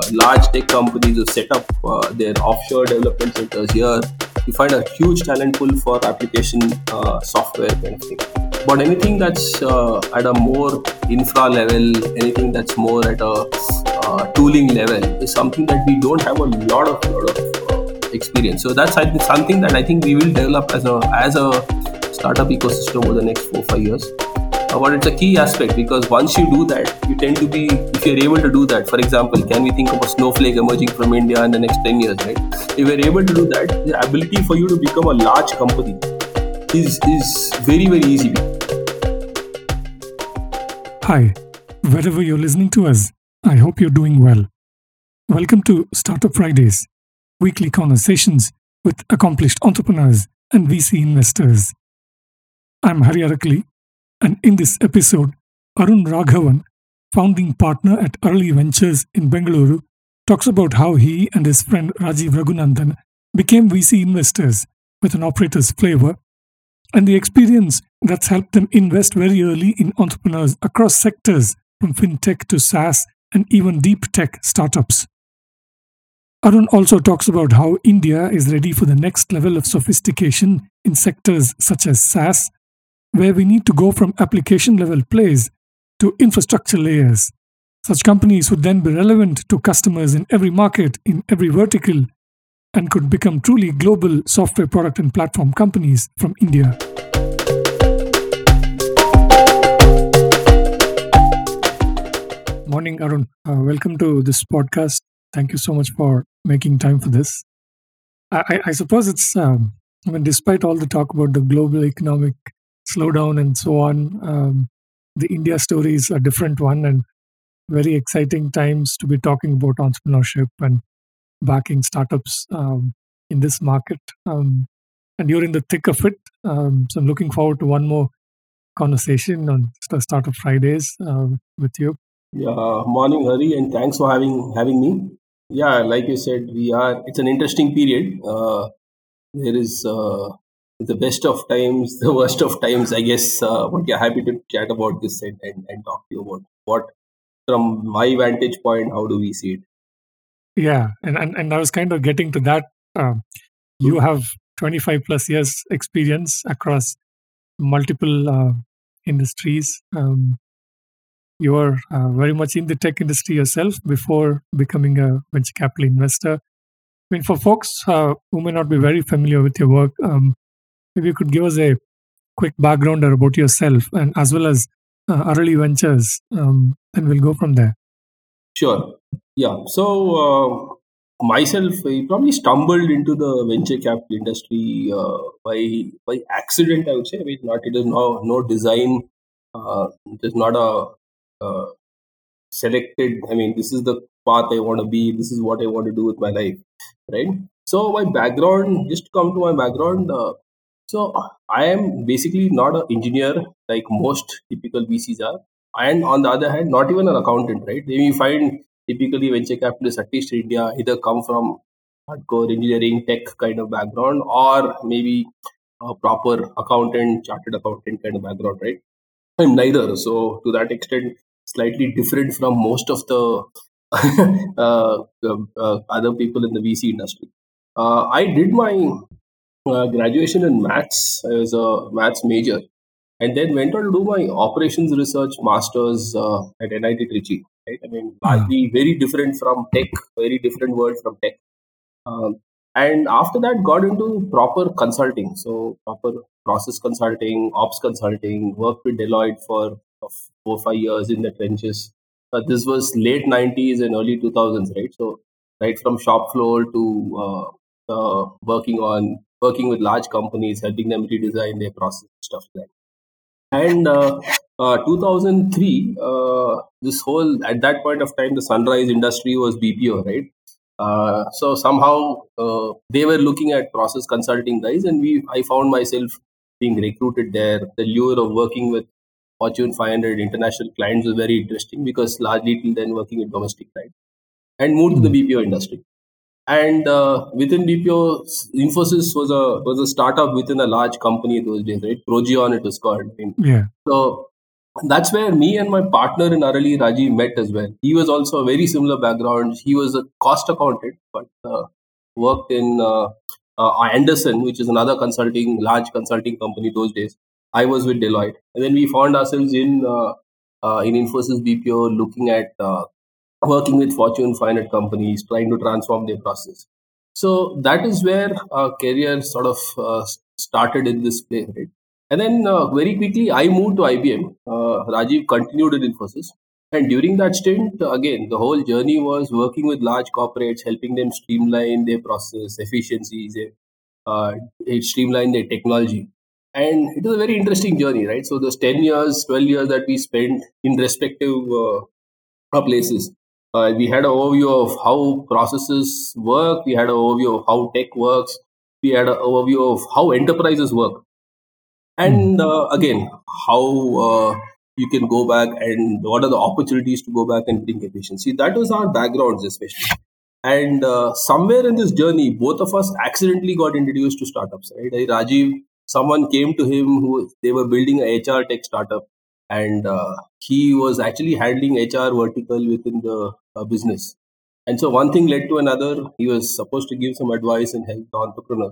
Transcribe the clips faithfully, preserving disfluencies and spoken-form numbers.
large tech companies who set up uh, their offshore development centers here. You find a huge talent pool for application uh, software kind of thing. But anything that's uh, at a more infra level, anything that's more at a uh, tooling level, is something that we don't have a lot of lot of uh, experience. So that's I think, something that I think we will develop as a as a startup ecosystem over the next four five years. Uh, but it's a key aspect because once you do that, you tend to be, if you're able to do that, for example, can we think of a Snowflake emerging from India in the next ten years, right? If you're able to do that, the ability for you to become a large company is, is very, very easy. Hi, wherever you're listening to us, I hope you're doing well. Welcome to Startup Fridays, weekly conversations with accomplished entrepreneurs and V C investors. I'm Hari Arakali, and in this episode, Arun Raghavan, founding partner at Arali Ventures in Bengaluru, talks about how he and his friend Rajiv Raghunandan became V C investors with an operator's flavor and the experience that's helped them invest very early in entrepreneurs across sectors from fintech to SaaS and even deep tech startups. Arun also talks about how India is ready for the next level of sophistication in sectors such as SaaS, where we need to go from application level plays to infrastructure layers. Such companies would then be relevant to customers in every market, in every vertical, and could become truly global software product and platform companies from India. Morning, Arun. Uh, welcome to this podcast. Thank you so much for making time for this. I, I, I suppose it's, um, I mean, despite all the talk about the global economic slowdown and so on, um, the India story is a different one, and very exciting times to be talking about entrepreneurship and backing startups um, in this market. Um, and you're in the thick of it. Um, so I'm looking forward to one more conversation on Startup Fridays uh, with you. Yeah, morning, Hari, and thanks for having having me. Yeah, like you said, we are. It's an interesting period. Uh, there is uh, the best of times, the worst of times, I guess. Uh, but yeah, happy to chat about this and, and, and talk to you about what, from my vantage point, how do we see it? Yeah, and, and, and I was kind of getting to that. Um, you have twenty-five plus years experience across multiple uh, industries. Um, you are uh, very much in the tech industry yourself before becoming a venture capital investor. I mean, for folks uh, who may not be very familiar with your work, um, maybe you could give us a quick background about yourself and as well as uh, Arali Ventures, um, and we'll go from there. Sure. Yeah. So uh, myself, I probably stumbled into the venture capital industry uh, by by accident. I would say. I mean, not it is no no design. Uh, it is not a uh, selected. I mean, this is the path I want to be. This is what I want to do with my life, right? So my background, just to come to my background. Uh, so I am basically not an engineer like most typical V Cs are, and on the other hand, not even an accountant, right? Then you find typically venture capitalists, at least in India, either come from hardcore engineering tech kind of background or maybe a proper accountant, chartered accountant kind of background, right? I'm neither. So to that extent, slightly different from most of the uh, uh, uh, other people in the V C industry. Uh, I did my uh, graduation in maths. I was a maths major, and then went on to do my operations research masters uh, at N I T Trichy. Right? I mean, Ah, largely very different from tech, very different world from tech. Um, and after that, got into proper consulting. So proper process consulting, ops consulting. Worked with Deloitte for uh, four five years in the trenches. Uh, this was late nineties and early two thousands, right? So right from shop floor to uh, uh, working on working with large companies, helping them redesign their process stuff like that. And uh, uh, two thousand three, uh, this whole at that point of time, the sunrise industry was B P O, right? Uh, so somehow uh, they were looking at process consulting guys, and we I found myself being recruited there. The lure of working with Fortune five hundred international clients was very interesting because largely till then working with domestic clients, and moved to the mm, B P O industry. And uh, within B P O, Infosys was a was a startup within a large company those days, right? Progeon it was called. I mean, yeah. so That's where me and my partner in Arali, Rajiv, met as well. He was also a very similar background. He was a cost accountant, but uh, worked in uh, uh, Anderson, which is another consulting, large consulting company those days. I was with Deloitte, and then we found ourselves in uh, uh, in Infosys B P O, looking at uh, working with Fortune five hundred companies, trying to transform their process. So that is where our career sort of uh, started in this play, right? And then uh, very quickly, I moved to I B M. Uh, Rajiv continued in Infosys. And during that stint, uh, again, the whole journey was working with large corporates, helping them streamline their process, efficiencies, uh, it streamline their technology. And it was a very interesting journey, right? So those ten years, twelve years that we spent in respective uh, uh, places. Uh, we had an overview of how processes work. We had an overview of how tech works. We had an overview of how enterprises work. Mm. And uh, again, how uh, you can go back and what are the opportunities to go back and bring efficiency. That was our backgrounds, especially. And uh, somewhere in this journey, both of us accidentally got introduced to startups. Right, Like Rajiv, someone came to him who they were building a H R tech startup, and uh, he was actually handling H R vertical within the uh, business. And so one thing led to another. He was supposed to give some advice and help the entrepreneur,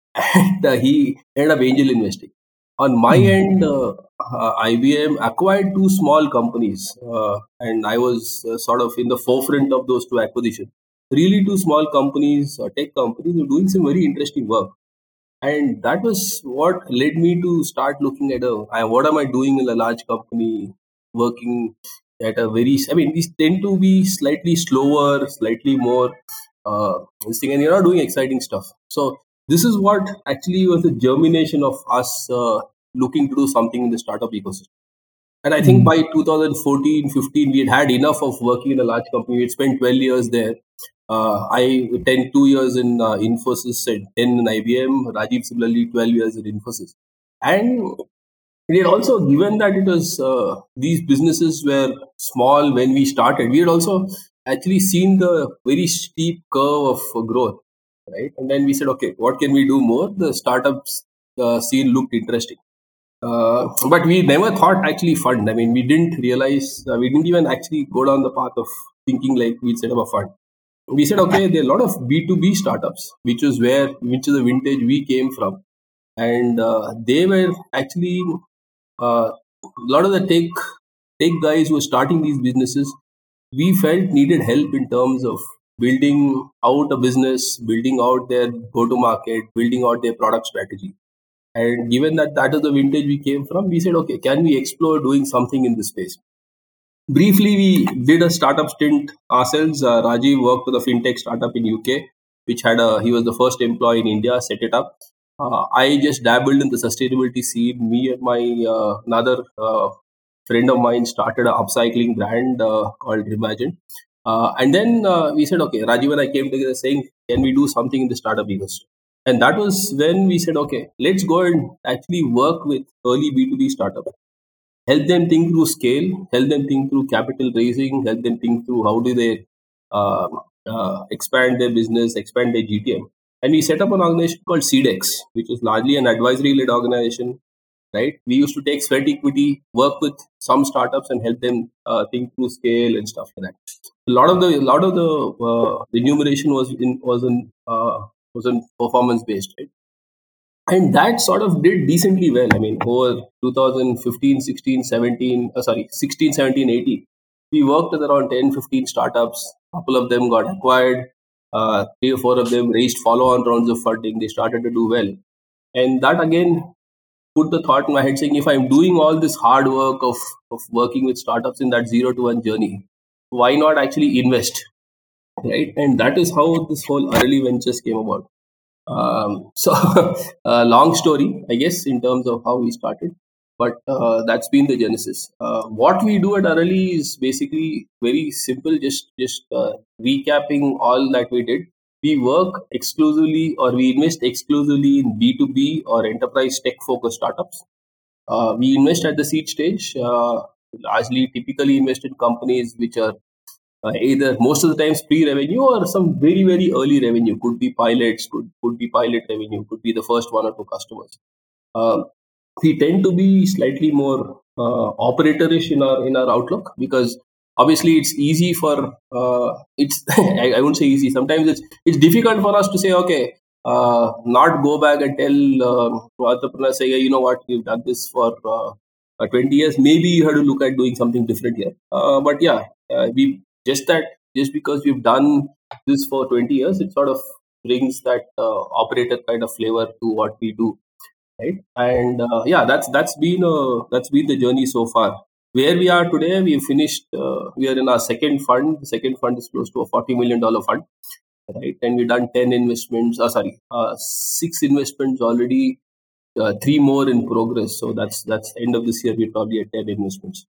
and uh, he ended up angel investing. On my Mm. end, uh, uh, I B M acquired two small companies, uh, and I was uh, sort of in the forefront of those two acquisitions. Really, two small companies, uh, tech companies, were doing some very interesting work, and that was what led me to start looking at uh, I, what am I doing in a large company, working at a very. I mean, these tend to be slightly slower, slightly more uh, this thing, and you're not doing exciting stuff. So this is what actually was the germination of us uh, looking to do something in the startup ecosystem. And I think Mm. by two thousand fourteen, fifteen, we had had enough of working in a large company. We had spent twelve years there. Uh, I ten two years in uh, Infosys and ten in I B M. Rajiv similarly twelve years in Infosys. And we had also, given that it was uh, these businesses were small when we started, we had also actually seen the very steep curve of uh, growth, right? And then we said, okay, what can we do more? The startups uh, scene looked interesting. Uh, but we never thought actually fund. I mean, we didn't realize, uh, we didn't even actually go down the path of thinking like we'd set up a fund. We said, okay, there are a lot of B two B startups, which is where, which is the vintage we came from. And uh, they were actually, uh, a lot of the tech, tech guys who were starting these businesses, we felt needed help in terms of building out a business, building out their go to market, building out their product strategy. And given that that is the vintage we came from, we said, okay, can we explore doing something in this space? Briefly, we did a startup stint ourselves. Uh, Rajiv worked with a fintech startup in U K, which had a, he was the first employee in India, set it up. Uh, I just dabbled in the sustainability scene. Me and my uh, another uh, friend of mine started a upcycling brand uh, called Imagine. Uh, and then uh, we said, okay, Rajiv and I came together saying, can we do something in the startup ecosystem? And that was when we said, okay, let's go and actually work with early B two B startups, help them think through scale, help them think through capital raising, help them think through how do they uh, uh, expand their business, expand their G T M. And we set up an organization called Seedex, which is largely an advisory-led organization, right? We used to take sweat equity, work with some startups, and help them uh, think through scale and stuff like that. A lot of the a lot of the uh, remuneration was in was in uh, was in performance based, right? And that sort of did decently well. I mean, over two thousand fifteen, sixteen, seventeen, uh, sorry, sixteen, seventeen, eighteen, we worked with around ten, fifteen startups. A couple of them got acquired. Uh, three or four of them raised follow-on rounds of funding. They started to do well. And that again put the thought in my head saying, if I'm doing all this hard work of, of working with startups in that zero to one journey, why not actually invest? Right. And that is how this whole early ventures came about. Um, so, uh, long story, I guess, in terms of how we started, but uh, that's been the genesis. Uh, what we do at Arali is basically very simple. Just just uh, recapping all that we did. We work exclusively, or we invest exclusively in B two B or enterprise tech focused startups. Uh, we invest at the seed stage. Uh, largely, typically invest in companies which are uh, either most of the times pre-revenue or some very very early revenue. Could be pilots, could could be pilot revenue, could be the first one or two customers. Um, we tend to be slightly more uh, operatorish in our in our outlook, because obviously it's easy for uh, it's I, I won't say easy. Sometimes it's it's difficult for us to say, okay, uh, not go back and tell uh, entrepreneurs, say, yeah, you know what, we've done this for uh, uh, twenty years. Maybe you have to look at doing something different here. Uh, but yeah, uh, we just that just because we've done this for twenty years, it sort of brings that uh, operator kind of flavor to what we do, right? And uh, yeah, that's that's been uh, that's been the journey so far. Where we are today, we finished. Uh, we are in our second fund. The second fund is close to a forty million dollar fund, right? And we've done ten investments. Uh, sorry, uh, six investments already. Uh, three more in progress. So that's that's end of this year. We're probably at ten investments.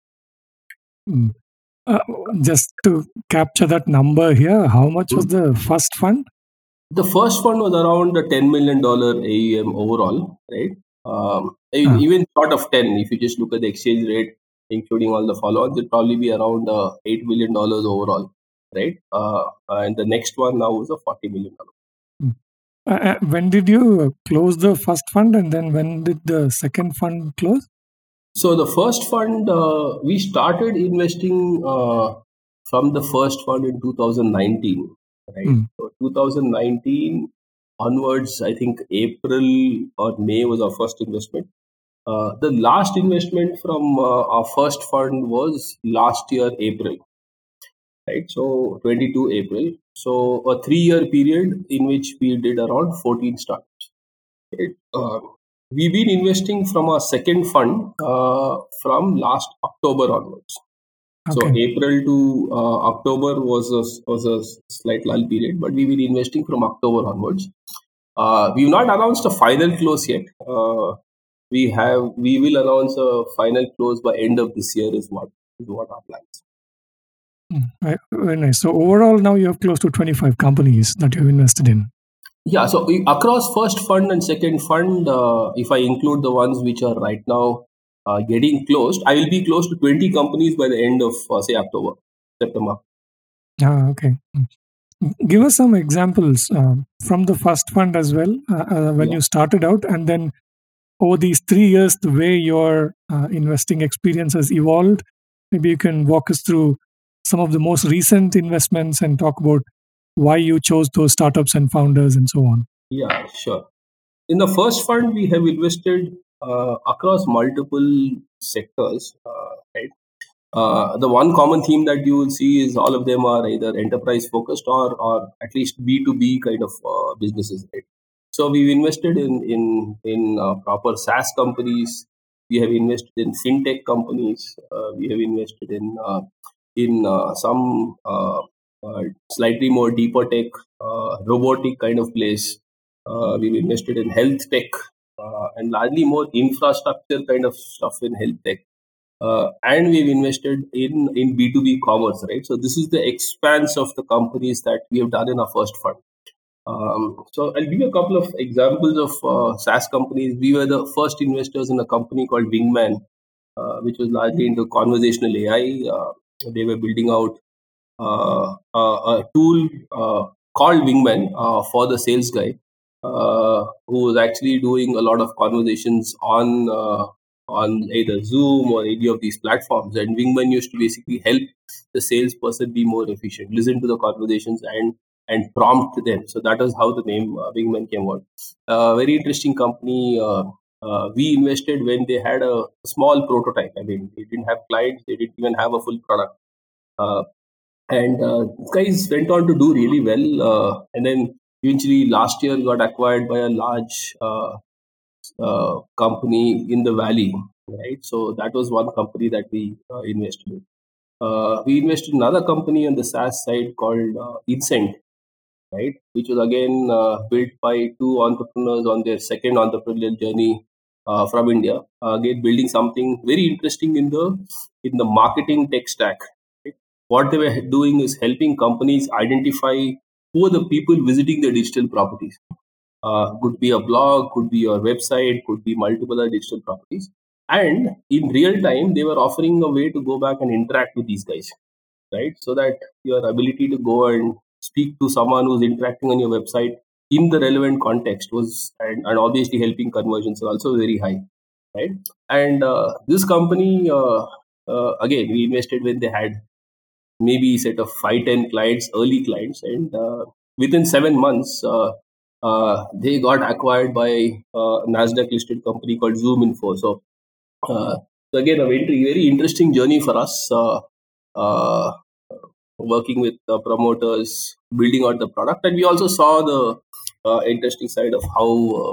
Mm. Uh, just to capture that number here, how much was the first fund? The first fund was around a ten million dollar A U M overall, right? Um, e- Ah. Even short of ten, if you just look at the exchange rate, including all the follow-ons, it'll probably be around uh, eight million dollars overall, right? Uh, and the next one now is a forty million dollars. Mm. Uh, uh, when did you uh, close the first fund, and then when did the second fund close? So the first fund, uh, we started investing uh, from the first fund in two thousand nineteen, right? Mm. So two thousand nineteen onwards, I think April or May was our first investment. Uh, the last investment from uh, our first fund was last year, April, right? So twenty-two April. So a three-year period in which we did around fourteen startups. Right? Uh, we've been investing from our second fund uh, from last October onwards. So Okay. April to uh, October was a, was a slight lull period, but we've been investing from October onwards. Uh, we've not announced a final close yet. Uh, we have we will announce a final close by end of this year is what is what our plans. Mm. Right. Very nice. So overall, now you have close to twenty-five companies that you've invested in. Yeah, so i- across first fund and second fund, uh, if I include the ones which are right now uh, getting closed, I will be close to twenty companies by the end of uh, say October, September. Ah, okay. Mm. Give us some examples uh, from the first fund as well, uh, uh, when Yeah. you started out, and then over these three years, the way your uh, investing experience has evolved. Maybe you can walk us through some of the most recent investments and talk about why you chose those startups and founders and so on. Yeah, sure. In the first fund, we have invested uh, across multiple sectors, uh, right? Uh, the one common theme that you will see is all of them are either enterprise focused or, or at least B two B kind of uh, businesses, right? So we've invested in in in uh, proper SaaS companies. We have invested in fintech companies. Uh, we have invested in uh, in uh, some uh, uh, slightly more deeper tech, uh, robotic kind of place. Uh, we've invested in health tech uh, and largely more infrastructure kind of stuff in health tech. Uh, and we've invested in in B two B commerce, right? So this is the expanse of the companies that we have done in our first fund. Um, so I'll give you a couple of examples of uh, SaaS companies. We were the first investors in a company called Wingman, uh, which was largely into conversational A I. Uh, they were building out uh, a, a tool uh, called Wingman uh, for the sales guy, uh, who was actually doing a lot of conversations on uh, on either Zoom or any of these platforms. And Wingman used to basically help the salesperson be more efficient, listen to the conversations and and prompt them. So that is how the name uh, Wingman came out. Uh, very interesting company. Uh, uh, we invested when they had a small prototype. I mean, they didn't have clients, they didn't even have a full product. Uh, and uh, these guys went on to do really well. Uh, and then eventually last year got acquired by a large uh, uh, company in the valley, right? So that was one company that we uh, invested in. Uh, we invested in another company on the SaaS side called uh, Incent, right? Which was again uh, built by two entrepreneurs on their second entrepreneurial journey uh, from India. Uh, again, building something very interesting in the in the marketing tech stack. Right? What they were doing is helping companies identify who are the people visiting their digital properties. Uh, could be a blog, could be your website, could be multiple other digital properties. And in real time, they were offering a way to go back and interact with these guys, right? So that your ability to go and speak to someone who's interacting on your website in the relevant context was, and, and obviously helping conversions are also very high. right? And uh, this company, uh, uh, again, we invested when they had maybe set of five, ten clients, early clients, and uh, within seven months, uh, uh, they got acquired by a Nasdaq listed company called Zoom Info. So, uh, so again, a very, very interesting journey for us. Uh, uh, Working with the promoters, building out the product, and we also saw the uh, interesting side of how uh,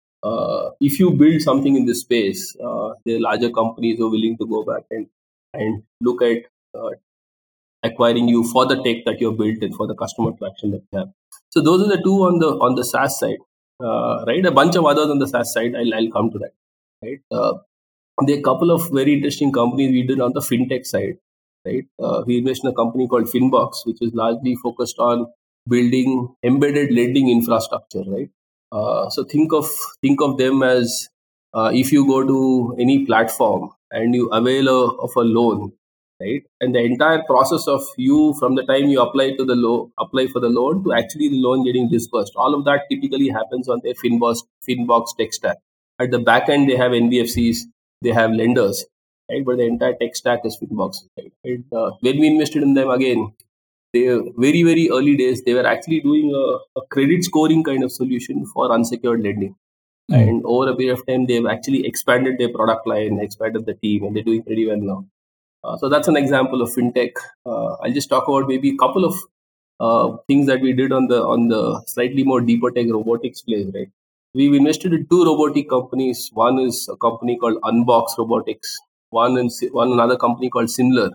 uh, if you build something in this space, uh, the larger companies are willing to go back and and look at uh, acquiring you for the tech that you've built and for the customer traction that you have. So those are the two on the on the SaaS side, uh, right? A bunch of others on the SaaS side. I'll, I'll come to that, right? Uh, there are a couple of very interesting companies we did on the fintech side, right? Uh, we invested in a company called Finbox, which is largely focused on building embedded lending infrastructure, right? Uh, so think of think of them as uh, if you go to any platform and you avail a, of a loan, right? And the entire process of you from the time you apply to the loan, apply for the loan to actually the loan getting disbursed, all of that typically happens on their Finbox Finbox tech stack. At the back end, they have N B F Cs, they have lenders, right? But the entire tech stack is Finbox, right? And, uh, when we invested in them again, they very very early days they were actually doing a, a credit scoring kind of solution for unsecured lending. Mm. And over a period of time, they've actually expanded their product line, expanded the team, and they're doing pretty well now. Uh, so that's an example of fintech. Uh, I'll just talk about maybe a couple of uh, things that we did on the on the slightly more deeper tech robotics place, right? We've invested in two robotic companies. One is a company called Unbox Robotics. One in Si- one another company called Simler.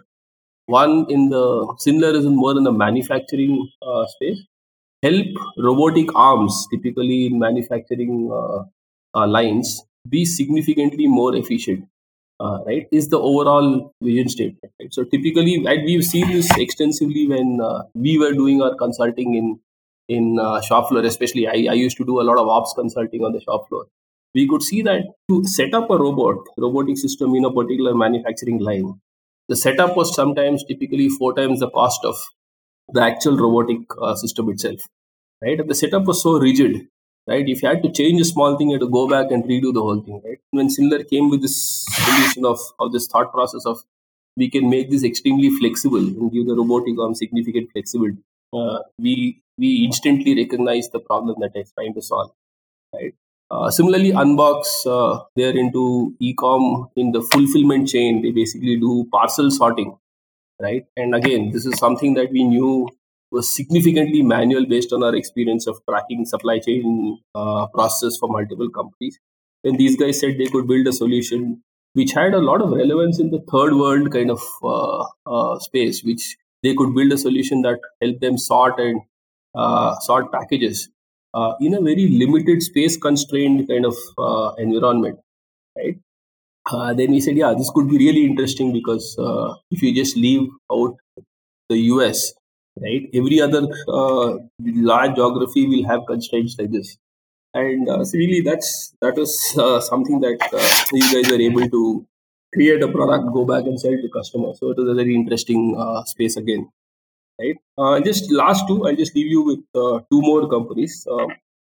One in the Simler is in more in the manufacturing uh, space. Help robotic arms, typically in manufacturing uh, uh, lines, be significantly more efficient, uh, right, is the overall vision statement. Right? So typically, and we've seen this extensively when uh, we were doing our consulting in in uh, shop floor. Especially, I, I used to do a lot of ops consulting on the shop floor. We could see that to set up a robot, robotic system in a particular manufacturing line, the setup was sometimes typically four times the cost of the actual robotic uh, system itself, right? And the setup was so rigid, right? If you had to change a small thing, you had to go back and redo the whole thing, right? When Similar came with this solution of, of this thought process of we can make this extremely flexible and give the robotic arm significant flexibility, uh, we we instantly recognize the problem that it's trying to solve, right? Uh, similarly, Unbox, uh, they're into e-com in the fulfillment chain. They basically do parcel sorting, right? And again, this is something that we knew was significantly manual based on our experience of tracking supply chain uh, process for multiple companies. And these guys said they could build a solution which had a lot of relevance in the third world kind of uh, uh, space, which they could build a solution that helped them sort and uh, sort packages uh, in a very limited space constrained kind of uh, environment, right? Uh, then we said, yeah, this could be really interesting because uh, if you just leave out the U S, right, every other uh, large geography will have constraints like this. And uh, so really, that's that was uh, something that uh, you guys were able to create a product, go back and sell to customers. So it was a very interesting uh, space again, right? Uh, just last two, I'll just leave you with uh, two more companies. Uh,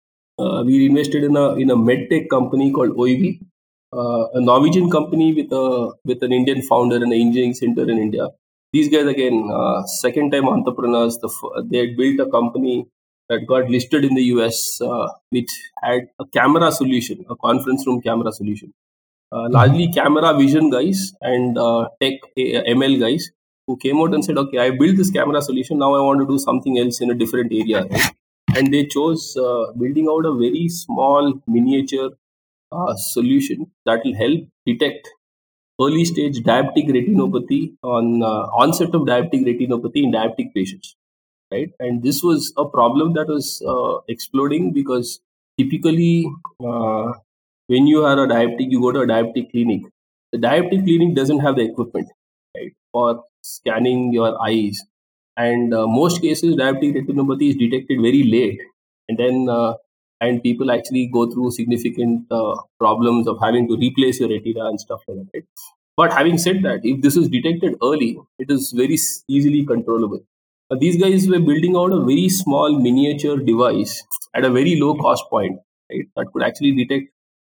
uh, we invested in a in a medtech company called O I V, uh, a Norwegian company with a with an Indian founder and an engineering center in India. These guys again, uh, second time entrepreneurs. The f- they had built a company that got listed in the U S, uh, which had a camera solution, a conference room camera solution. Uh, Mhm. largely camera vision guys and uh, tech uh, M L guys who came out and said, okay, I built this camera solution. Now I want to do something else in a different area. Right? And they chose uh, building out a very small miniature uh, solution that will help detect early stage diabetic retinopathy on uh, onset of diabetic retinopathy in diabetic patients, right? And this was a problem that was uh, exploding because typically uh, when you are a diabetic, you go to a diabetic clinic. The diabetic clinic doesn't have the equipment, right, for scanning your eyes. And uh, most cases, diabetic retinopathy is detected very late, and then uh, and people actually go through significant uh, problems of having to replace your retina and stuff like that. Right? But having said that, if this is detected early, it is very s- easily controllable. Uh, these guys were building out a very small miniature device at a very low cost point, right? That could actually detect.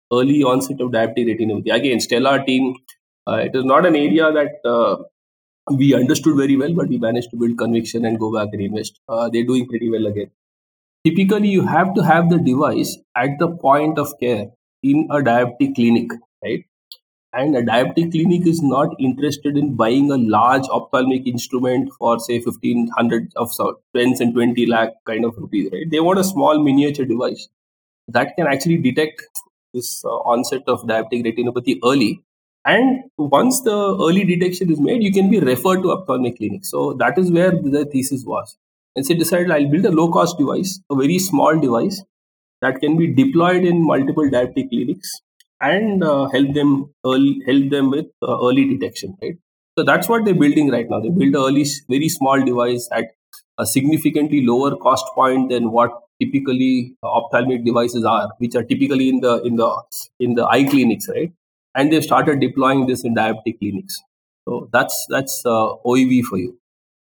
early onset of diabetic retinopathy. Again, stellar team. Uh, it is not an area that uh, we understood very well, but we managed to build conviction and go back and invest. Uh, they're doing pretty well again. Typically, you have to have the device at the point of care in a diabetic clinic, right? And a diabetic clinic is not interested in buying a large ophthalmic instrument for say fifteen hundred of so- tens and twenty lakh kind of rupees, right? They want a small miniature device that can actually detect this uh, onset of diabetic retinopathy early. And once the early detection is made, you can be referred to ophthalmic clinic. So that is where the thesis was. And so decided I'll build a low cost device, a very small device that can be deployed in multiple diabetic clinics and uh, help them early, help them with uh, early detection, right? So that's what they're building right now. They build a early, very small device at a significantly lower cost point than what typically uh, ophthalmic devices are, which are typically in the in the in the eye clinics, right? And they've started deploying this in diabetic clinics. So that's that's uh, O E V for you,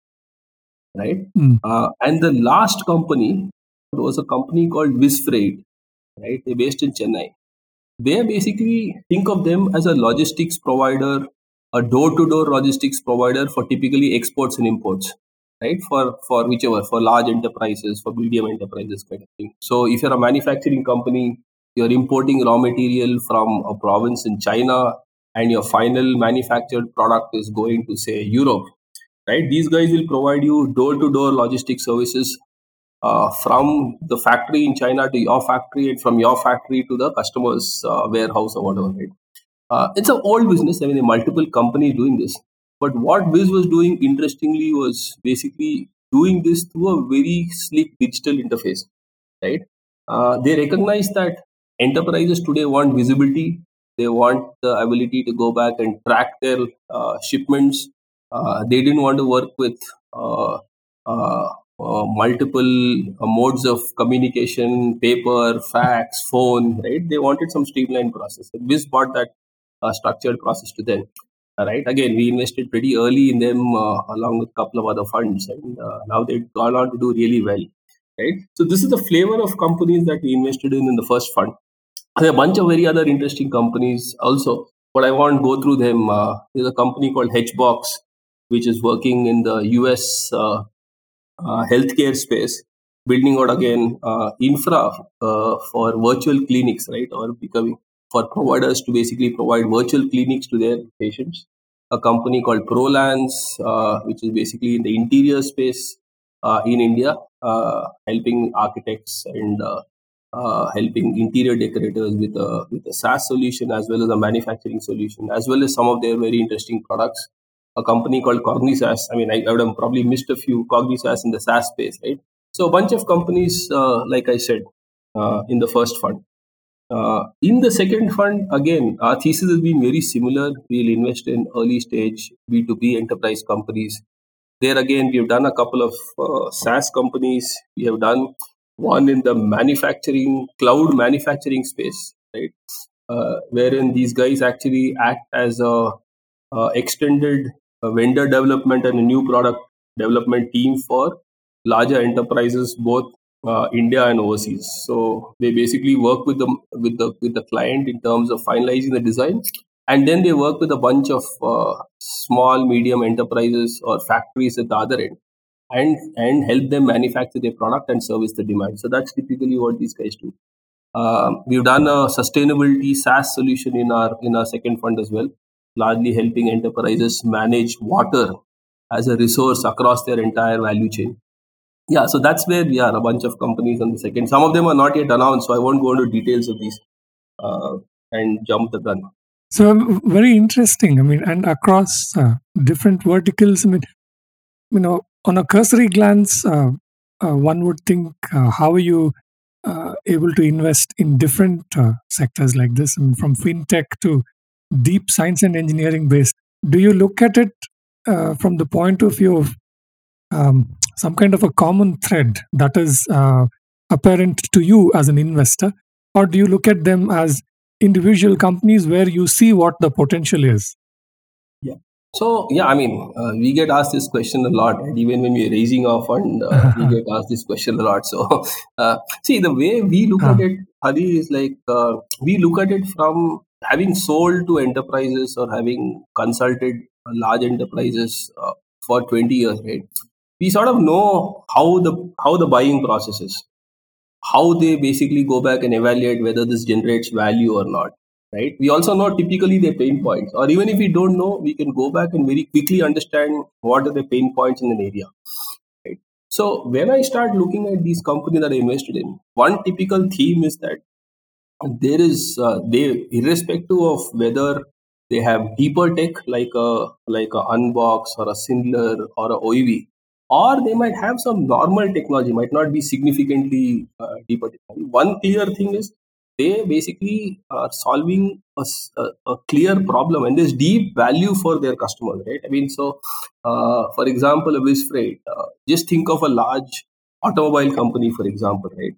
right? Mm. Uh, and the last company was a company called Visfreight, right? They're based in Chennai. They basically think of them as a logistics provider, a door-to-door logistics provider for typically exports and imports, right? For for whichever, for large enterprises, for medium enterprises, kind of thing. So if you're a manufacturing company, you're importing raw material from a province in China, and your final manufactured product is going to say Europe, right? These guys will provide you door-to-door logistics services uh, from the factory in China to your factory, and from your factory to the customer's uh, warehouse or whatever. Right? Uh, it's an old business. I mean, there are multiple companies doing this. But what Wiz was doing, interestingly, was basically doing this through a very sleek digital interface. Right? Uh, they recognize that enterprises today want visibility. They want the ability to go back and track their uh, shipments. Uh, they didn't want to work with uh, uh, uh, multiple uh, modes of communication, paper, fax, phone, right? They wanted some streamlined process. And Wiz brought that uh, structured process to them. Uh, right? Again, we invested pretty early in them uh, along with a couple of other funds, and uh, now they've gone on to do really well. Right? So this is the flavor of companies that we invested in in the first fund. There are a bunch of very other interesting companies also, but I won't go through them. Uh, there's a company called Hedgebox, which is working in the U S uh, uh, healthcare space, building out again uh, infra uh, for virtual clinics, right? Or becoming for providers to basically provide virtual clinics to their patients. A company called Prolance, uh, which is basically in the interior space uh, in India, uh, helping architects and uh, uh, helping interior decorators with a with a SaaS solution as well as a manufacturing solution, as well as some of their very interesting products. A company called Cognisas. I mean, I, I would have probably missed a few Cognisas in the SaaS space, right? So a bunch of companies, uh, like I said, uh, in the first fund. Uh, in the second fund, again, our thesis has been very similar. We'll invest in early stage B two B enterprise companies. There again, we have done a couple of uh, SaaS companies. We have done one in the manufacturing, cloud manufacturing space, right? Uh, wherein these guys actually act as a uh, extended uh, vendor development and a new product development team for larger enterprises, both uh, India and overseas. So they basically work with the with the with the client in terms of finalizing the design, and then they work with a bunch of uh, small, medium enterprises or factories at the other end, and and help them manufacture their product and service the demand. So that's typically what these guys do. Um, we've done a sustainability SaaS solution in our in our second fund as well, largely helping enterprises manage water as a resource across their entire value chain. Yeah, so that's where we are. A bunch of companies on the second. Some of them are not yet announced, so I won't go into details of these uh, and jump the gun. So um, very interesting. I mean, and across uh, different verticals. I mean, you know, on a cursory glance, uh, uh, one would think, uh, how are you uh, able to invest in different uh, sectors like this, I mean, from fintech to deep science and engineering based? Do you look at it uh, from the point of view of um, some kind of a common thread that is uh, apparent to you as an investor, or do you look at them as individual companies where you see what the potential is? Yeah. So yeah, I mean, uh, we get asked this question a lot, and even when we're raising our fund, uh, we get asked this question a lot. So uh, see, the way we look at Ah, it, Hari, is like uh, we look at it from having sold to enterprises or having consulted large enterprises uh, for twenty years, right? We sort of know how the how the buying process is, how they basically go back and evaluate whether this generates value or not, right? We also know typically their pain points, or even if we don't know, we can go back and very quickly understand what are the pain points in an area, right? So when I start looking at these companies that I invested in, one typical theme is that there is uh, they irrespective of whether they have deeper tech like a like a unbox or a Sindler or a O E V, or they might have some normal technology, might not be significantly uh, deeper technology. One clear thing is they basically are solving a, s- a- a clear problem, and there's deep value for their customers, right? I mean, so uh, for example, a Wizz Freight, uh, just think of a large automobile company, for example, right?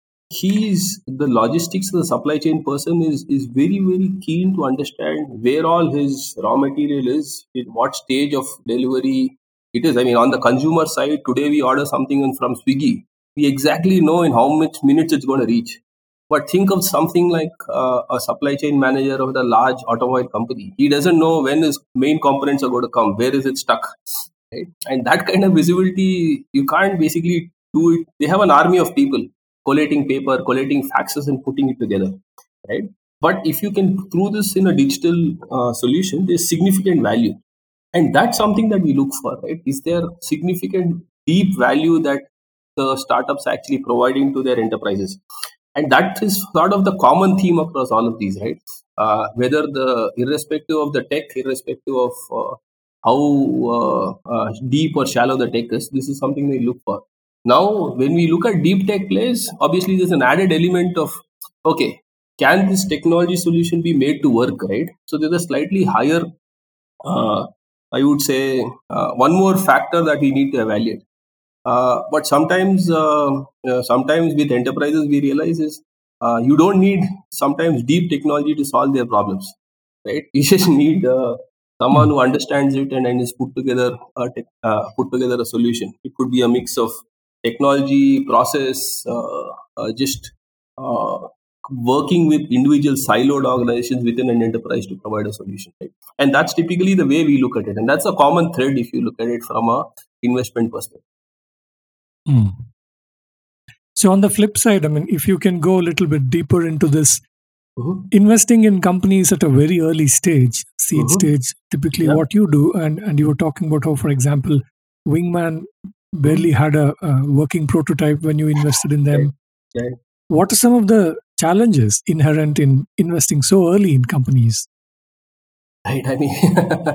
He's the logistics, the supply chain person is is very very keen to understand where all his raw material is, in what stage of delivery it is. I mean, on the consumer side, today we order something in- from Swiggy, we exactly know in how much minutes it's going to reach. But think of something like uh, a supply chain manager of the large automobile company. He doesn't know when his main components are going to come, where is it stuck, right? And that kind of visibility, you can't basically do it. They have an army of people collating paper, collating faxes, and putting it together, right? But if you can through this in a digital uh, solution, there's significant value, and that's something that we look for, right? Is there significant deep value that the startups actually providing to their enterprises? And that is sort of the common theme across all of these, right? Uh, whether the irrespective of the tech, irrespective of uh, how uh, uh, deep or shallow the tech is, this is something we look for. Now, when we look at deep tech plays, obviously there's an added element of, okay, can this technology solution be made to work, right? So there's a slightly higher, uh, I would say, uh, one more factor that we need to evaluate. Uh, but sometimes, uh, uh, sometimes with enterprises, we realize is uh, you don't need sometimes deep technology to solve their problems, right? You just need uh, someone mm, who understands it and, and is put together a tech, uh, put together a solution. It could be a mix of technology, process, uh, uh, just uh, working with individual siloed organizations within an enterprise to provide a solution, right? And that's typically the way we look at it, and that's a common thread if you look at it from a investment perspective. mm. So, on the flip side, I mean, if you can go a little bit deeper into this, Mhm. investing in companies at a very early stage, seed Mhm. stage, typically Yeah. what you do, and, and you were talking about how, for example, Wingman Mhm. barely had a, a working prototype when you invested in Right. them. Right. What are some of the challenges inherent in investing so early in companies? Right. I mean,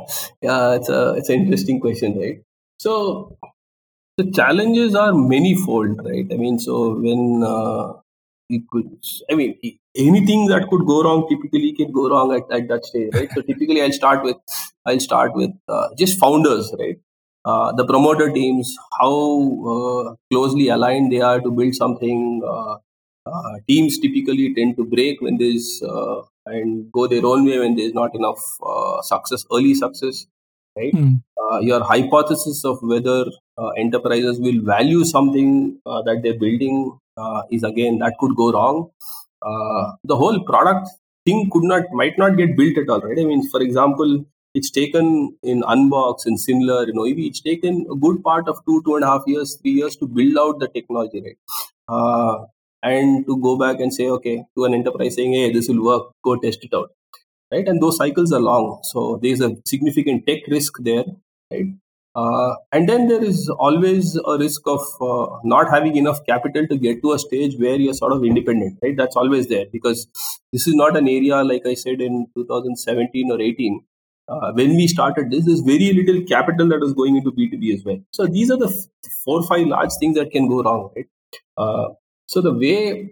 yeah, it's a it's an interesting question, right? So the challenges are manifold, right? I mean, so when uh, it could, I mean, e- anything that could go wrong typically can go wrong at, at that stage, right? So typically, I'll start with I'll start with uh, just founders, right? Uh, the promoter teams, how uh, closely aligned they are to build something. Uh, uh, teams typically tend to break when there's uh, and go their own way when there's not enough uh, success, early success, right? Mm, Uh, your hypothesis of whether uh, enterprises will value something uh, that they're building uh, is again that could go wrong. Uh, the whole product thing could not might not get built at all, right? I mean, for example, it's taken in Unbox and similar, you know, it's taken a good part of two two and a half years, three years to build out the technology, right? Uh, and to go back and say, okay, to an enterprise saying, hey, this will work, go test it out, right? And those cycles are long, so there's a significant tech risk there, right? Uh, and then there is always a risk of uh, not having enough capital to get to a stage where you're sort of independent, right? That's always there because this is not an area, like I said, in two thousand seventeen or eighteen. Uh, when we started this, there's very little capital that was going into B two B as well. So these are the f- four or five large things that can go wrong, right? Uh, so the way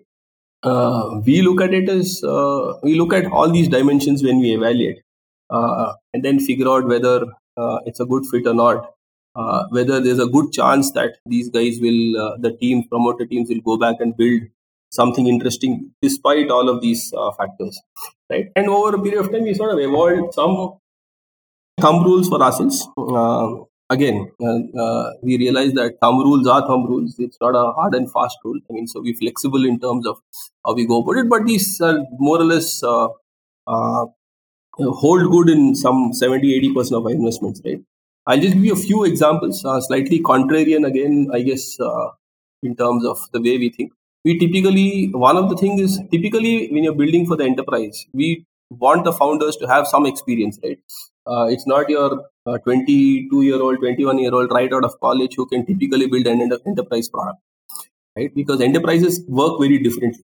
uh, we look at it as uh, we look at all these dimensions when we evaluate, uh, and then figure out whether uh, it's a good fit or not, uh, whether there's a good chance that these guys will, uh, the team, promoter teams will go back and build something interesting despite all of these uh, factors, right? And over a period of time, we sort of evolved some thumb rules for ourselves. Uh, again, uh, uh, we realize that thumb rules are thumb rules. It's not a hard and fast rule. I mean, so we're flexible in terms of how we go about it, but these are more or less uh, uh, hold good in some seventy eighty percent of our investments, right? I'll just give you a few examples, uh, slightly contrarian again, I guess, uh, in terms of the way we think. We typically, one of the things is typically when you're building for the enterprise, we want the founders to have some experience, right? Uh, it's not your uh, twenty-two year old, twenty-one year old right out of college who can typically build an enter- enterprise product, right? Because enterprises work very differently.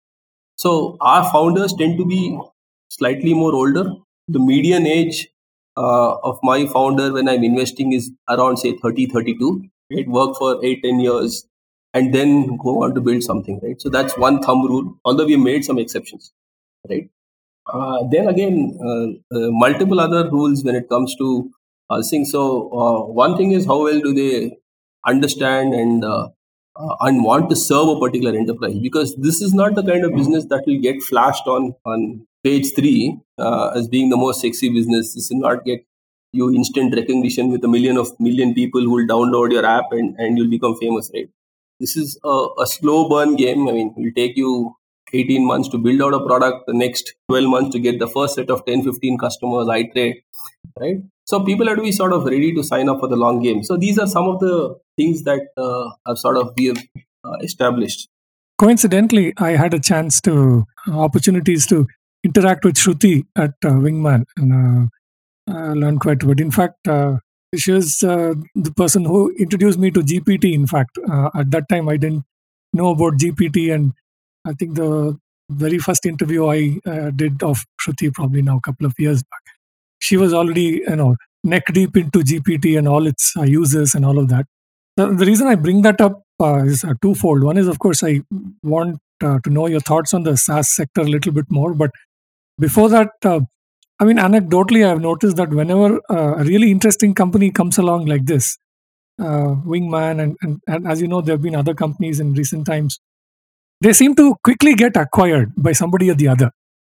So our founders tend to be slightly more older. The median age uh, of my founder when I'm investing is around say thirty, thirty-two. Right? Work for eight, ten years and then go on to build something, right? So that's one thumb rule, although we made some exceptions, right? Uh, then again, uh, uh, multiple other rules when it comes to uh, things. So uh, one thing is how well do they understand and uh, uh, and want to serve a particular enterprise, because this is not the kind of business that will get flashed on on page three uh, as being the most sexy business. This will not get you instant recognition with a million of million people who will download your app and, and you'll become famous, right? This is a, a slow burn game. I mean, it will take you eighteen months to build out a product, the next twelve months to get the first set of ten fifteen customers, iterate, right? So people have to be sort of ready to sign up for the long game. So these are some of the things that uh, have sort of we have uh, established. Coincidentally, I had a chance to opportunities to interact with Shruti at uh, Wingman, and uh, I learned quite a bit. In fact, uh, she was uh, the person who introduced me to G P T. In fact, uh, at that time, I didn't know about G P T, and I think the very first interview I uh, did of Shruti, probably now a couple of years back, she was already, you know, neck deep into G P T and all its uh, uses and all of that. The, the reason I bring that up uh, is uh, twofold. One is, of course, I want uh, to know your thoughts on the SaaS sector a little bit more. But before that, uh, I mean, anecdotally, I've noticed that whenever uh, a really interesting company comes along like this, uh, Wingman, and, and, and as you know, there have been other companies in recent times, they seem to quickly get acquired by somebody or the other.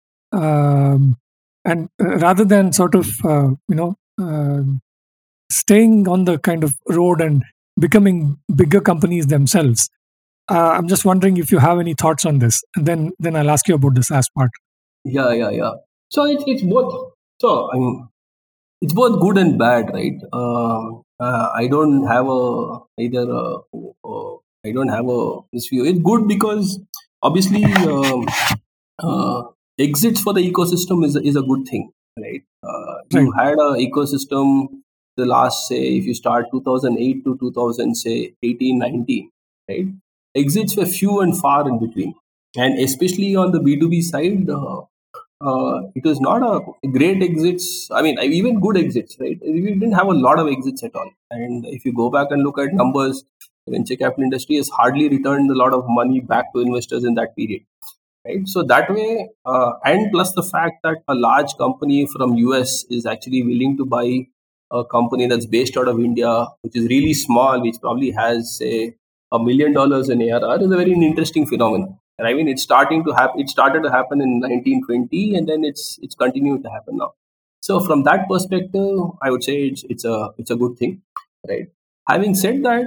Um, and uh, rather than sort of, uh, you know, uh, staying on the kind of road and becoming bigger companies themselves. Uh, I'm just wondering if you have any thoughts on this, and then then I'll ask you about the SaaS part. Yeah, yeah, yeah. So it's it's both. So I mean, it's both good and bad, right? Um, uh, I don't have a either. A, uh, I don't have a this view. It's good because obviously um, uh, exits for the ecosystem is a, is a good thing, right? Uh, Right. you had a ecosystem the last say if you start two thousand eight to two thousand say eighteen nineteen, right? Exits were few and far in between, and especially on the B two B side. Uh, uh, it was not a great exits. I mean, even good exits, right? We didn't have a lot of exits at all. And if you go back and look at numbers, venture capital industry has hardly returned a lot of money back to investors in that period, right? So that way, uh, and plus the fact that a large company from U S is actually willing to buy a company that's based out of India, which is really small, which probably has say a million dollars in A R R, is a very interesting phenomenon. And I mean, it's starting to happen. It started to happen in nineteen twenty, and then it's it's continuing to happen now. So from that perspective, I would say it's it's a it's a good thing, right? Having said that,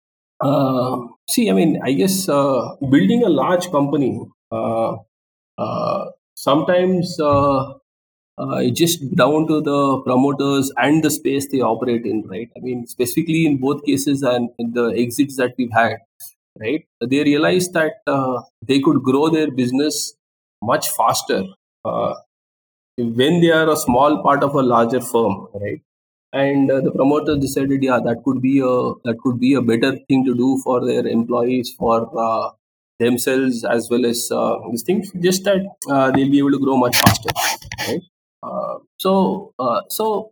uh, see, I mean, I guess uh, building a large company uh, uh, sometimes uh, uh, it's just down to the promoters and the space they operate in, right? I mean, specifically in both cases and in the exits that we've had, right? They realized that uh, they could grow their business much faster uh, when they are a small part of a larger firm, right? And uh, the promoters decided, yeah, that could be a that could be a better thing to do for their employees, for uh, themselves, as well as uh, these things. Just that uh, they'll be able to grow much faster, right? Uh, so, uh, so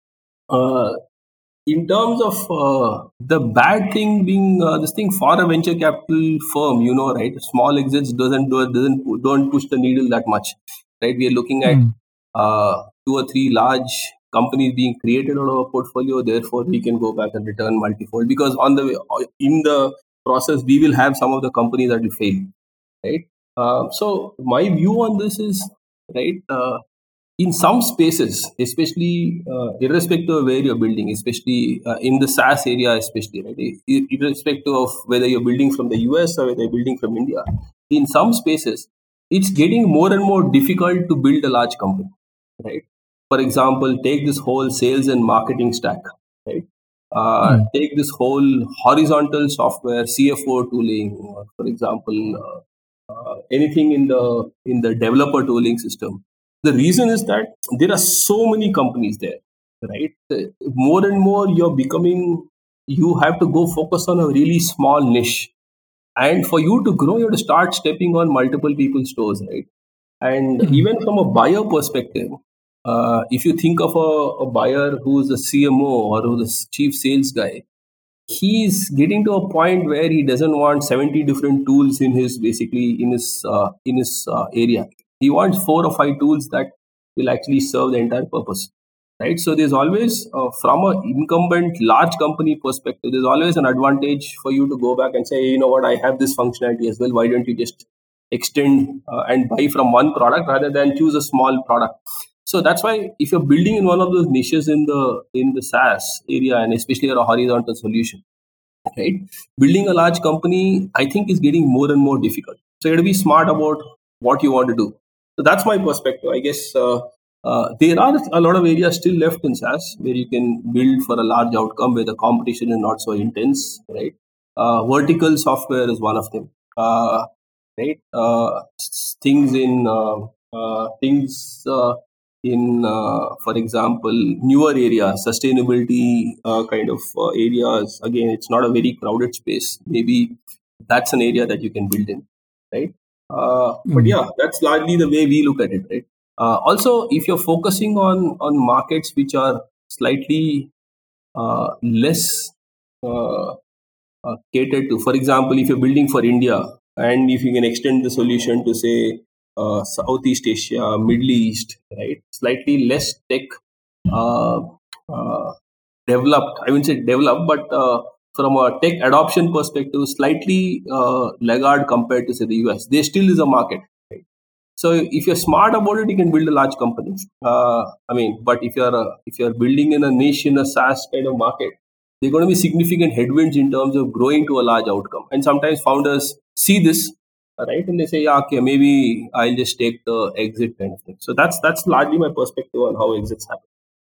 uh, in terms of uh, the bad thing being uh, this thing for a venture capital firm, you know, right? Small exits doesn't do doesn't don't push the needle that much, right? We are looking at Mm. uh, two or three large companies being created out of a portfolio. Therefore, we can go back and return multifold, because on the way, in the process, we will have some of the companies that will fail, right? Uh, so my view on this is right. Uh, in some spaces, especially uh, irrespective of where you're building, especially uh, in the SaaS area, especially, right? I- irrespective of whether you're building from the U S or whether you're building from India, in some spaces, it's getting more and more difficult to build a large company, right? For example, take this whole sales and marketing stack, right? Uh, Mm. take this whole horizontal software, C F O tooling, uh, for example, uh, uh, anything in the in the developer tooling system. The reason is that there are so many companies there, right? The- More and more, you're becoming. You have to go focus on a really small niche, and for you to grow, you have to start stepping on multiple people's toes, right? And Mm. even from a buyer perspective, uh, if you think of a, a buyer who's a C M O or who's a chief sales guy, he's getting to a point where he doesn't want seventy different tools in his basically in his uh, in his uh, area. He wants four or five tools that will actually serve the entire purpose, right? So there's always uh, from an incumbent large company perspective, there's always an advantage for you to go back and say, "Hey, you know what, I have this functionality as well, why don't you just extend uh, and buy from one product rather than choose a small product?" So that's why if you're building in one of those niches in the in the SaaS area, and especially a horizontal solution, right? Building a large company, I think, is getting more and more difficult. So you have to be smart about what you want to do. So that's my perspective. I guess uh, uh, there are a lot of areas still left in SaaS where you can build for a large outcome where the competition is not so intense, right? Uh, vertical software is one of them, uh, right? Uh, s- things in uh, uh, things. Uh, in, uh, for example, newer areas, sustainability uh, kind of uh, areas. Again, it's not a very crowded space. Maybe that's an area that you can build in, right? Uh, but Mm. yeah, that's largely the way we look at it, right? Uh, also, if you're focusing on on markets which are slightly uh, less uh, uh, catered to. For example, if you're building for India, and if you can extend the solution to say uh, Southeast Asia, Middle East, right? Slightly less tech uh, uh, developed. I wouldn't say developed, but uh, from a tech adoption perspective, slightly uh, laggard compared to say the U S. There still is a market. Right? So if you're smart about it, you can build a large company. Uh, I mean, but if you're uh, if you're building in a niche in a SaaS kind of market, there are going to be significant headwinds in terms of growing to a large outcome. And sometimes founders see this, right, and they say, "Yeah, okay, maybe I'll just take the exit kind of thing." So that's that's largely my perspective on how exits happen.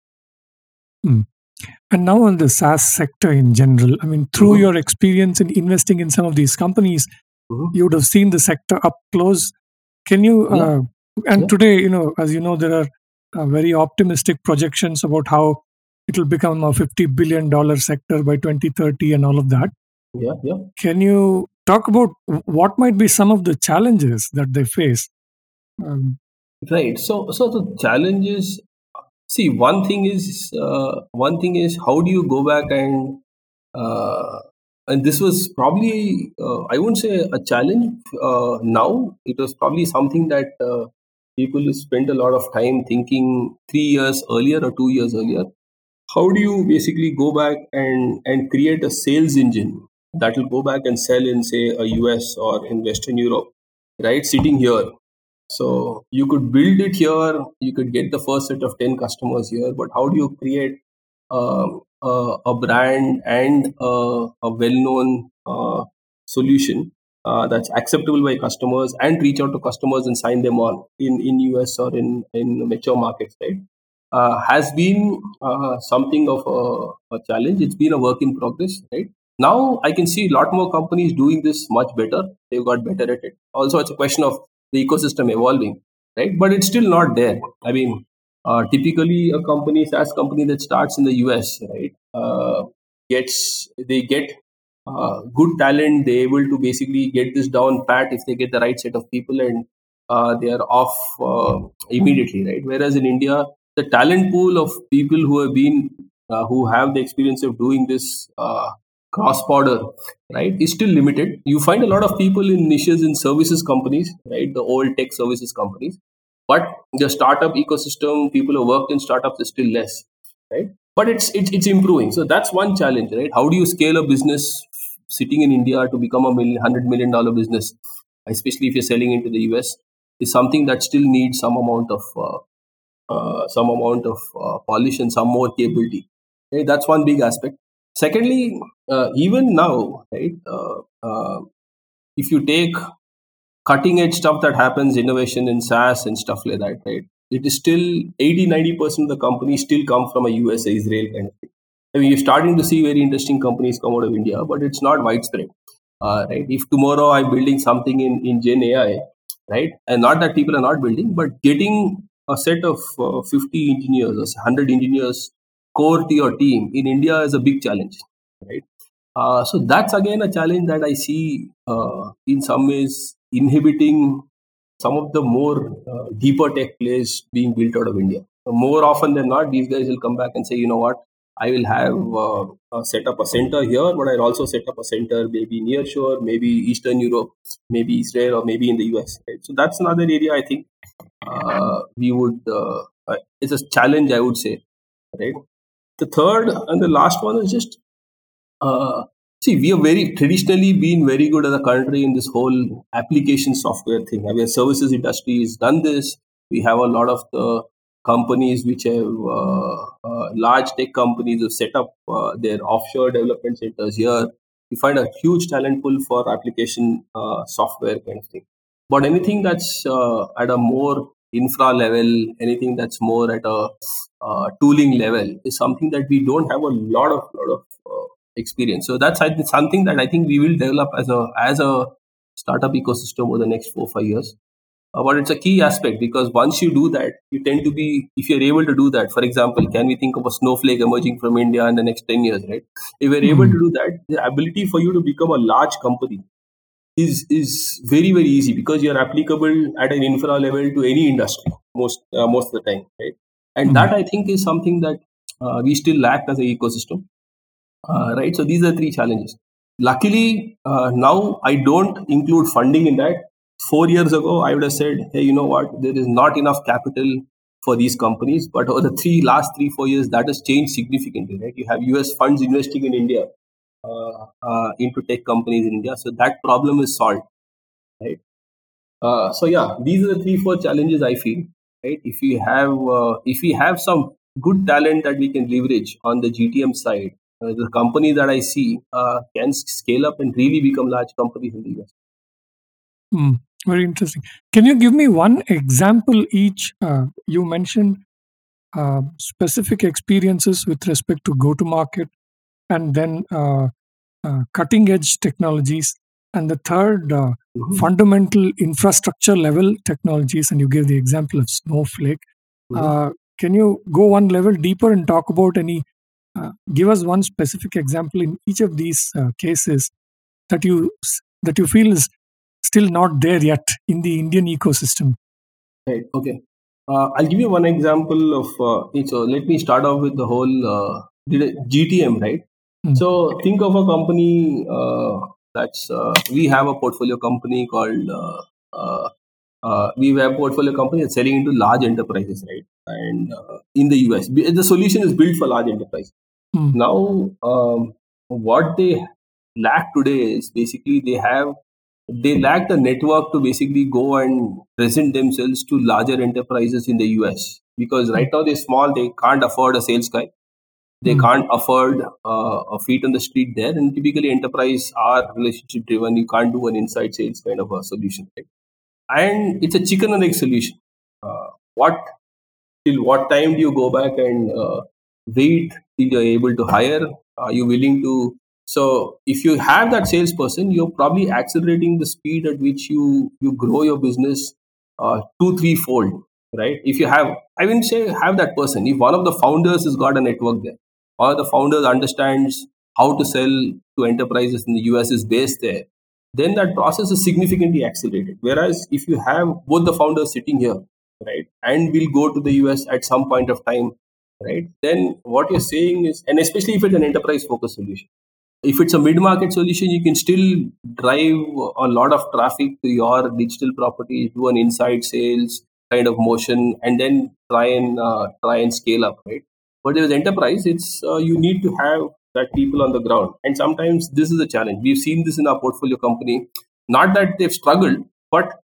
Mm. And now on the SaaS sector in general, I mean, through Mm-hmm. your experience in investing in some of these companies, Mm-hmm. you would have seen the sector up close. Can you, Yeah, uh, and yeah, today, you know, as you know, there are uh, very optimistic projections about how it will become a fifty billion dollars sector by twenty thirty and all of that. yeah, yeah. Can you talk about what might be some of the challenges that they face? Um, Right. So, so the challenge is, see, one thing is, uh, one thing is, how do you go back and, uh, and this was probably, uh, I wouldn't say a challenge uh, now. It was probably something that uh, people spent a lot of time thinking three years earlier or two years earlier. How do you basically go back and and create a sales engine that will go back and sell in, say, a U S or in Western Europe, right? Sitting here, so you could build it here, you could get the first set of ten customers here, but how do you create um, a, a brand and a, a well-known uh, solution uh, that's acceptable by customers and reach out to customers and sign them on in, in U S or in, in mature markets, right? Uh, has been uh, something of a, a challenge. It's been a work in progress, right? Now I can see a lot more companies doing this much better. They've got better at it. Also, it's a question of the ecosystem evolving, right? But it's still not there. I mean, uh, typically a company, SaaS company that starts in the U S, right, uh, gets they get uh, good talent. They're able to basically get this down pat if they get the right set of people, and uh, they are off uh, immediately, right? Whereas in India, the talent pool of people who have been uh, who have the experience of doing this uh, cross border, right, is still limited. You find a lot of people in niches in services companies, right, the old tech services companies, but the startup ecosystem, people who worked in startups is still less, right? But it's it's it's improving. So that's one challenge, right? How do you scale a business sitting in India to become a million, hundred million dollar business, especially if you're selling into the U S, is something that still needs some amount of uh, uh, some amount of uh, polish and some more capability. Right? That's one big aspect. Secondly, uh, even now, right? Uh, uh, if you take cutting edge stuff that happens, innovation in SaaS and stuff like that, right? It is still eighty, ninety percent of the companies still come from a U S A, Israel kind of thing. I mean, you're starting to see very interesting companies come out of India, but it's not widespread. Uh, right? If tomorrow I'm building something in, in Gen A I, right? And not that people are not building, but getting a set of uh, fifty engineers or one hundred engineers core to your team in India is a big challenge, right? Uh, so that's again a challenge that I see uh, in some ways inhibiting some of the more uh, deeper tech plays being built out of India. So more often than not, these guys will come back and say, you know what, I will have uh, uh, set up a center here, but I'll also set up a center maybe near shore, maybe Eastern Europe, maybe Israel, or maybe in the U S. Right? So that's another area I think uh, we would. Uh, uh, it's a challenge, I would say. Right. The third and the last one is just uh, see, we have very traditionally been very good as a country in this whole application software thing. Our services industry has done this. We have a lot of the companies which have uh, uh, large tech companies have set up uh, their offshore development centers here. We find a huge talent pool for application uh, software kind of thing. But anything that's uh, at a more infra level, anything that's more at a uh, tooling level is something that we don't have a lot of lot of uh, experience. So that's I think, something that I think we will develop as a as a startup ecosystem over the next four five years. Uh, but it's a key aspect because once you do that, you tend to be if you're able to do that. For example, can we think of a Snowflake emerging from India in the next ten years? Right? If we're able Mm. to do that, the ability for you to become a large company is is very very easy because you're applicable at an infra level to any industry most uh, most of the time, right? And Mm. that I think is something that uh, we still lack as an ecosystem. Uh, right. So these are three challenges. Luckily, uh, now I don't include funding in that. Four years ago, I would have said, hey, you know what? There is not enough capital for these companies. But over the three last three, four years, that has changed significantly, right? You have U S funds investing in India uh, uh, into tech companies in India. So that problem is solved, right? Uh, so yeah, these are the three, four challenges I feel, right? If we have, uh, if we have some good talent that we can leverage on the G T M side, uh, the companies that I see uh, can s- scale up and really become large companies in the U S. Mm. Very interesting. Can you give me one example each? Uh, you mentioned uh, specific experiences with respect to go to market and then uh, uh, cutting edge technologies, and the third, uh, Mhm. fundamental infrastructure level technologies. And you gave the example of Snowflake. Mhm. Uh, can you go one level deeper and talk about any? Uh, give us one specific example in each of these uh, cases that you s- that you feel is still not there yet in the Indian ecosystem. Right. Okay. Uh, I'll give you one example of. Uh, so let me start off with the whole uh, did G T M, right? Mm. So think of a company uh, that's uh, we have a portfolio company called uh, uh, uh, we have a portfolio company that's selling into large enterprises, right? And uh, in the U S, B- the solution is built for large enterprise. Mm. Now, um, what they lack today is basically they have they lack the network to basically go and present themselves to larger enterprises in the U S because right Mm. now they're small, they can't afford a sales guy, they Mm. can't afford uh, a feet on the street there, and typically enterprise are relationship driven. You can't do an inside sales kind of a solution, right? And it's a chicken and egg solution. Uh, what till what time do you go back and uh, wait till you're able to hire? Are you willing to? So if you have that salesperson, you're probably accelerating the speed at which you you grow your business uh, two three fold, right? If you have, I wouldn't say have that person. If one of the founders has got a network there, one of the founders understands how to sell to enterprises in the U S is based there, then that process is significantly accelerated. Whereas if you have both the founders sitting here, right, and will go to the U S at some point of time, right, then what you're saying is, and especially if it's an enterprise focused solution, if it's a mid market solution, you can still drive a lot of traffic to your digital property, do an inside sales kind of motion, and then try and uh, try and scale up, right? But with enterprise, it's uh, you need to have that people on the ground, and sometimes this is a challenge. We've seen this in our portfolio company. Not that they've struggled, but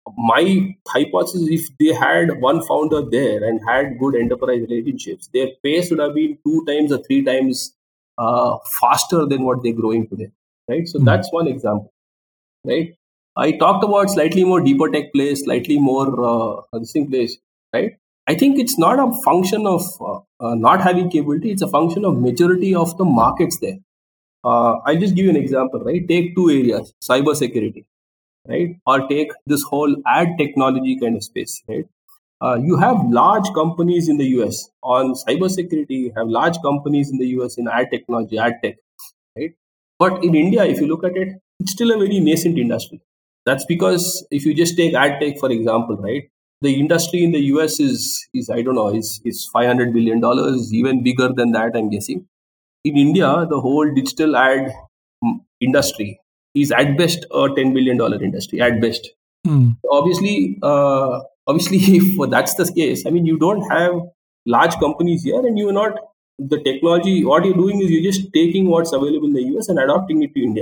my hypothesis, if they had one founder there and had good enterprise relationships, their pace would have been two times or three times uh, faster than what they're growing today, right? So Mm. that's one example, right? I talked about slightly more deeper tech plays, slightly more uh, distinct plays, right? I think it's not a function of uh, uh, not having capability; it's a function of maturity of the markets there. Uh, I'll just give you an example, right? Take two areas: cyber security, right? Or take this whole ad technology kind of space, right? Uh, you have large companies in the U S on cybersecurity. You have large companies in the U S in ad technology, ad tech, right? But in India, if you look at it, it's still a very nascent industry. That's because if you just take ad tech, for example, right? The industry in the U S is, is I don't know, is, is five hundred billion dollars, even bigger than that, I'm guessing. In India, the whole digital ad mm, industry is at best a ten billion dollars industry, at best. Mm. Obviously, uh, obviously, if that's the case, I mean, you don't have large companies here, and you're not the technology. What you're doing is you're just taking what's available in the U S and adopting it to India.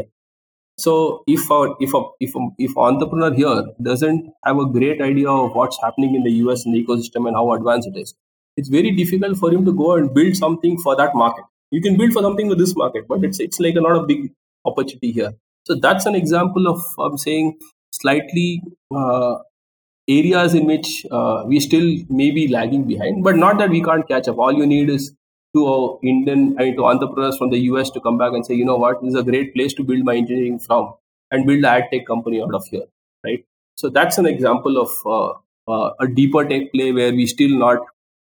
So if a, if a, if a, if an entrepreneur here doesn't have a great idea of what's happening in the U S in the ecosystem and how advanced it is, it's very difficult for him to go and build something for that market. You can build for something for this market, but it's it's like a not a big opportunity here. So that's an example of I'm saying slightly uh, areas in which uh, we still may be lagging behind, but not that we can't catch up. All you need is to uh, Indian, I mean, to entrepreneurs from the U S to come back and say, you know what, this is a great place to build my engineering from and build an ad tech company out of here, right? So that's an example of uh, uh, a deeper tech play where we still not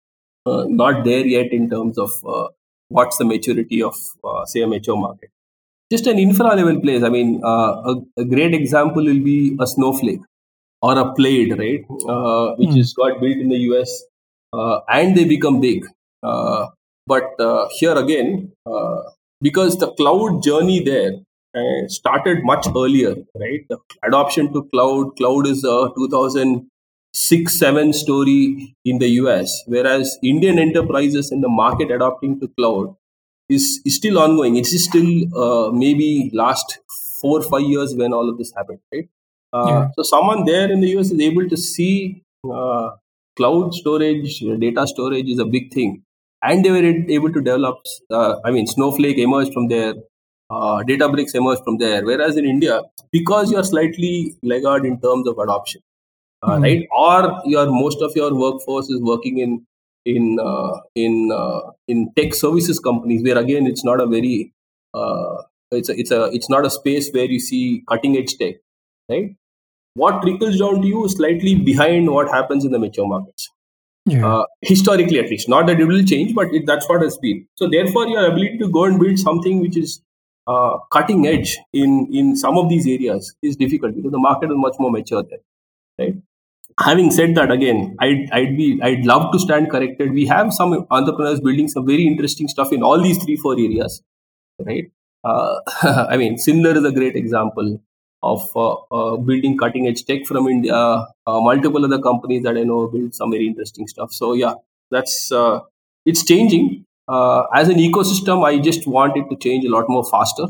uh, not there yet in terms of uh, what's the maturity of uh, say a mature market. Just an infra level place. I mean, uh, a, a great example will be a Snowflake or a Plaid, right? Uh, which Mm. is got built in the U S uh, and they become big. Uh, but uh, here again, uh, because the cloud journey there uh, started much earlier, right? The adoption to cloud, cloud is a two thousand six seven story in the U S, whereas Indian enterprises in the market adopting to cloud is, is still ongoing. It's still uh, maybe last four five years when all of this happened, right? Uh, Yeah. so someone there in the U S is able to see uh, cloud storage, uh, data storage is a big thing, and they were able to develop. Uh, I mean, Snowflake emerged from there, uh, Databricks emerged from there. Whereas in India, because you are slightly laggard in terms of adoption, uh, Mm. right? Or your most of your workforce is working in in uh, in uh, in tech services companies, where again it's not a very uh, it's a, it's a it's not a space where you see cutting edge tech, right? What trickles down to you is slightly behind what happens in the mature markets. Yeah. Uh, historically, at least, not that it will change, but it, that's what has been. So, therefore, your ability to go and build something which is uh, cutting edge in in some of these areas is difficult because the market is much more mature there, right? Having said that, again, I'd, I'd be I'd love to stand corrected. We have some entrepreneurs building some very interesting stuff in all these three four areas, right? Uh, I mean, Sindler is a great example of uh, uh, building cutting edge tech from India. Uh, multiple other companies that I know build some very interesting stuff. So yeah, that's uh, it's changing. Uh, as an ecosystem, I just want it to change a lot more faster.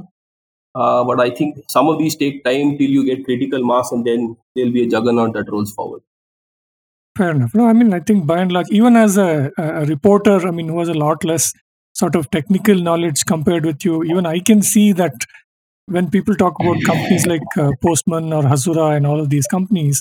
Uh, but I think some of these take time till you get critical mass, and then there'll be a juggernaut that rolls forward. Fair enough. No, I mean, I think by and large, even as a, a reporter, I mean, who has a lot less sort of technical knowledge compared with you, even I can see that when people talk about companies like uh, Postman or Hasura and all of these companies,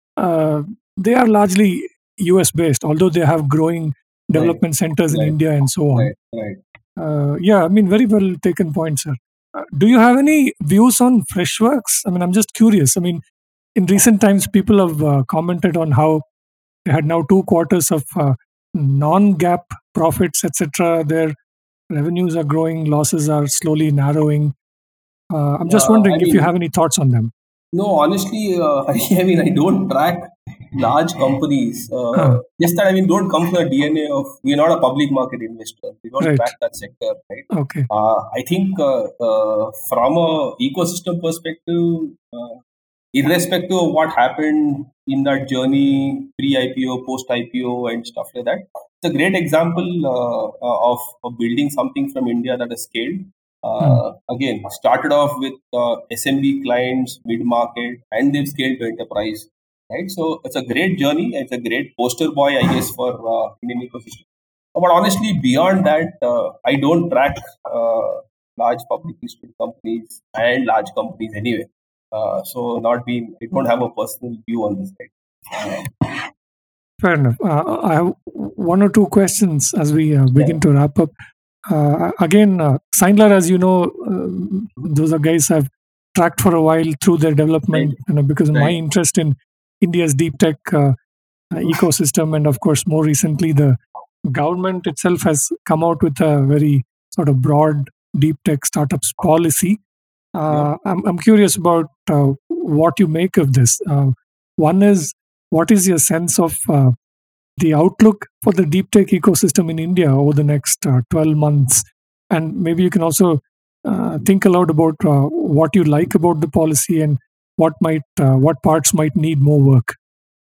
uh, they are largely U S based, although they have growing Right, development centers in right, India and so on. right, right. Uh, yeah, I mean, very well taken point, sir. Uh, do you have any views on Freshworks? I mean, I'm just curious. I mean, in recent times, people have uh, commented on how they had now two quarters of uh, non-GAAP profits, et cetera. Their revenues are growing, losses are slowly narrowing. Uh, I'm just Uh, I wondering if you mean, have any thoughts on them. no, honestly, uh, I mean, I don't track large companies. Uh, Huh, just that, I mean, don't come from the D N A of, we're not a public market investor. We don't right. track that sector, right? Okay. Uh, I think uh, uh, from a ecosystem perspective, uh, irrespective of what happened in that journey, pre-I P O, post-I P O, and stuff like that, it's a great example uh, uh, of, of building something from India that has scaled. Hmm. Uh, again, started off with uh, S M B clients, mid-market, and they've scaled to enterprise. right? So it's a great journey. It's a great poster boy, I guess, for uh, Indian ecosystem. But honestly, beyond that, uh, I don't track uh, large public listed companies and large companies anyway. Uh, so not being, I don't have a personal view on this. Right? Uh, Fair enough. Uh, I have one or two questions as we uh, yeah. begin to wrap up. Uh, again, uh, Sindler, as you know, um, those are guys I've tracked for a while through their development, Right. you know, because of my Right. interest in India's deep tech uh, uh, ecosystem, and of course, more recently, the government itself has come out with a very sort of broad deep tech startups policy. Yeah. Uh, I'm, I'm curious about uh, what you make of this. Uh, one is, what is your sense of uh, the outlook for the deep tech ecosystem in India over the next uh, twelve months? And maybe you can also uh, think aloud about uh, what you like about the policy and what might uh, what parts might need more work.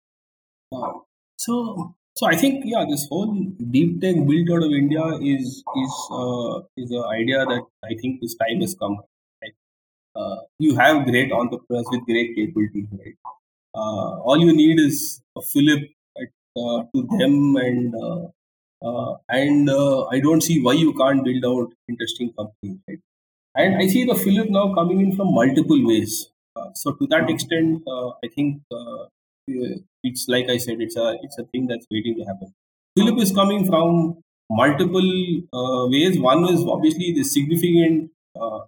Uh, so, so I think yeah, this whole deep tech built out of India is is uh, is an idea that I think this time has come. Right? Uh, you have great entrepreneurs with great capabilities, right? Uh, all you need is a fillip at, uh, to them, and uh, uh, and uh, I don't see why you can't build out interesting companies, right? And I see the fillip now coming in from multiple ways. Uh, so to that extent, uh, I think uh, uh, it's like I said, it's a it's a thing that's waiting to happen. Fillip is coming from multiple uh, ways. One is obviously the significant, uh,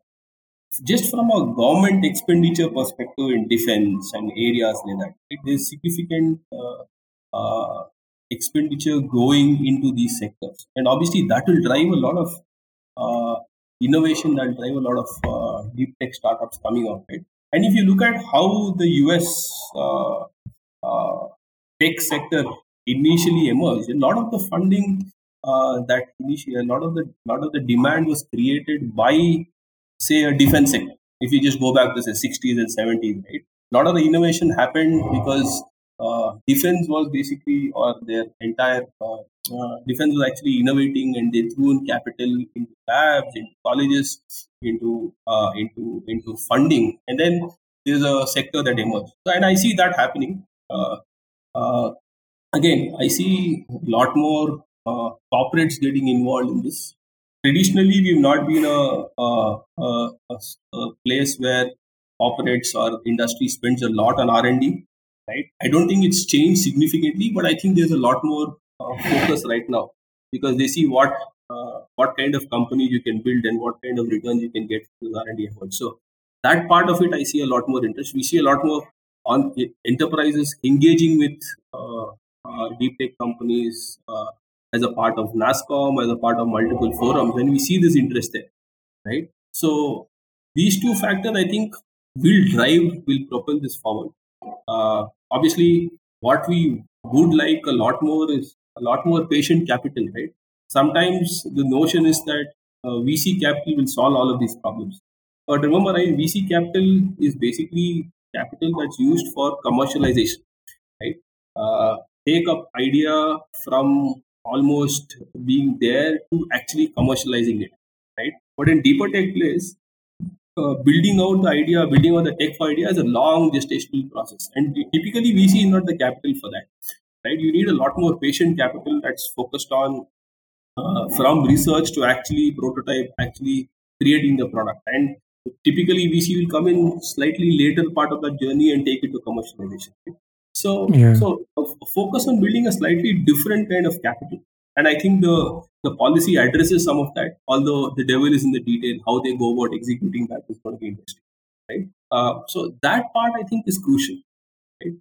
just from a government expenditure perspective in defense and areas like that. Right? There's significant uh, uh, expenditure going into these sectors, and obviously that will drive a lot of uh, innovation, that will drive a lot of uh, deep tech startups coming out, right? And if you look at how the U S uh, uh, tech sector initially emerged, a lot of the funding uh, that initially, a lot of the lot of the demand was created by, say, a defense sector. If you just go back to the sixties and seventies, right? A lot of the innovation happened because uh, defense was basically, or their entire uh, uh, defense was actually innovating, and they threw in capital into labs, into colleges, into uh, into into funding, and then there's a sector that emerged. So, and I see that happening. Uh, uh, Again, I see a lot more uh, corporates getting involved in this. Traditionally, we've not been a, a, a, a s- a place where corporates or industry spends a lot on R and D. Right? I don't think it's changed significantly, but I think there's a lot more uh, focus right now because they see what uh, what kind of company you can build and what kind of returns you can get from R and D efforts. So that part of it, I see a lot more interest. We see a lot more on enterprises engaging with uh, uh, deep tech companies uh, as a part of NASCOM, as a part of multiple forums, and we see this interest there, right? So these two factors, I think, will drive, will propel this forward. Uh, Obviously, what we would like a lot more is a lot more patient capital, right? Sometimes the notion is that uh, V C capital will solve all of these problems. But remember, right, V C capital is basically capital that's used for commercialization, right? Uh, Take up idea from almost being there to actually commercializing it, right? But in deeper tech place, uh, building out the idea, building out the tech for idea is a long gestational process, and typically V C is not the capital for that, right? You need a lot more patient capital that's focused on uh, from research to actually prototype, actually creating the product. And typically, V C will come in slightly later part of that journey and take it to commercialization. So, Yeah. so a f- focus on building a slightly different kind of capital. And I think the the policy addresses some of that. Although the devil is in the detail, how they go about executing that is going to be interesting, right? Uh, so that part I think is crucial, right?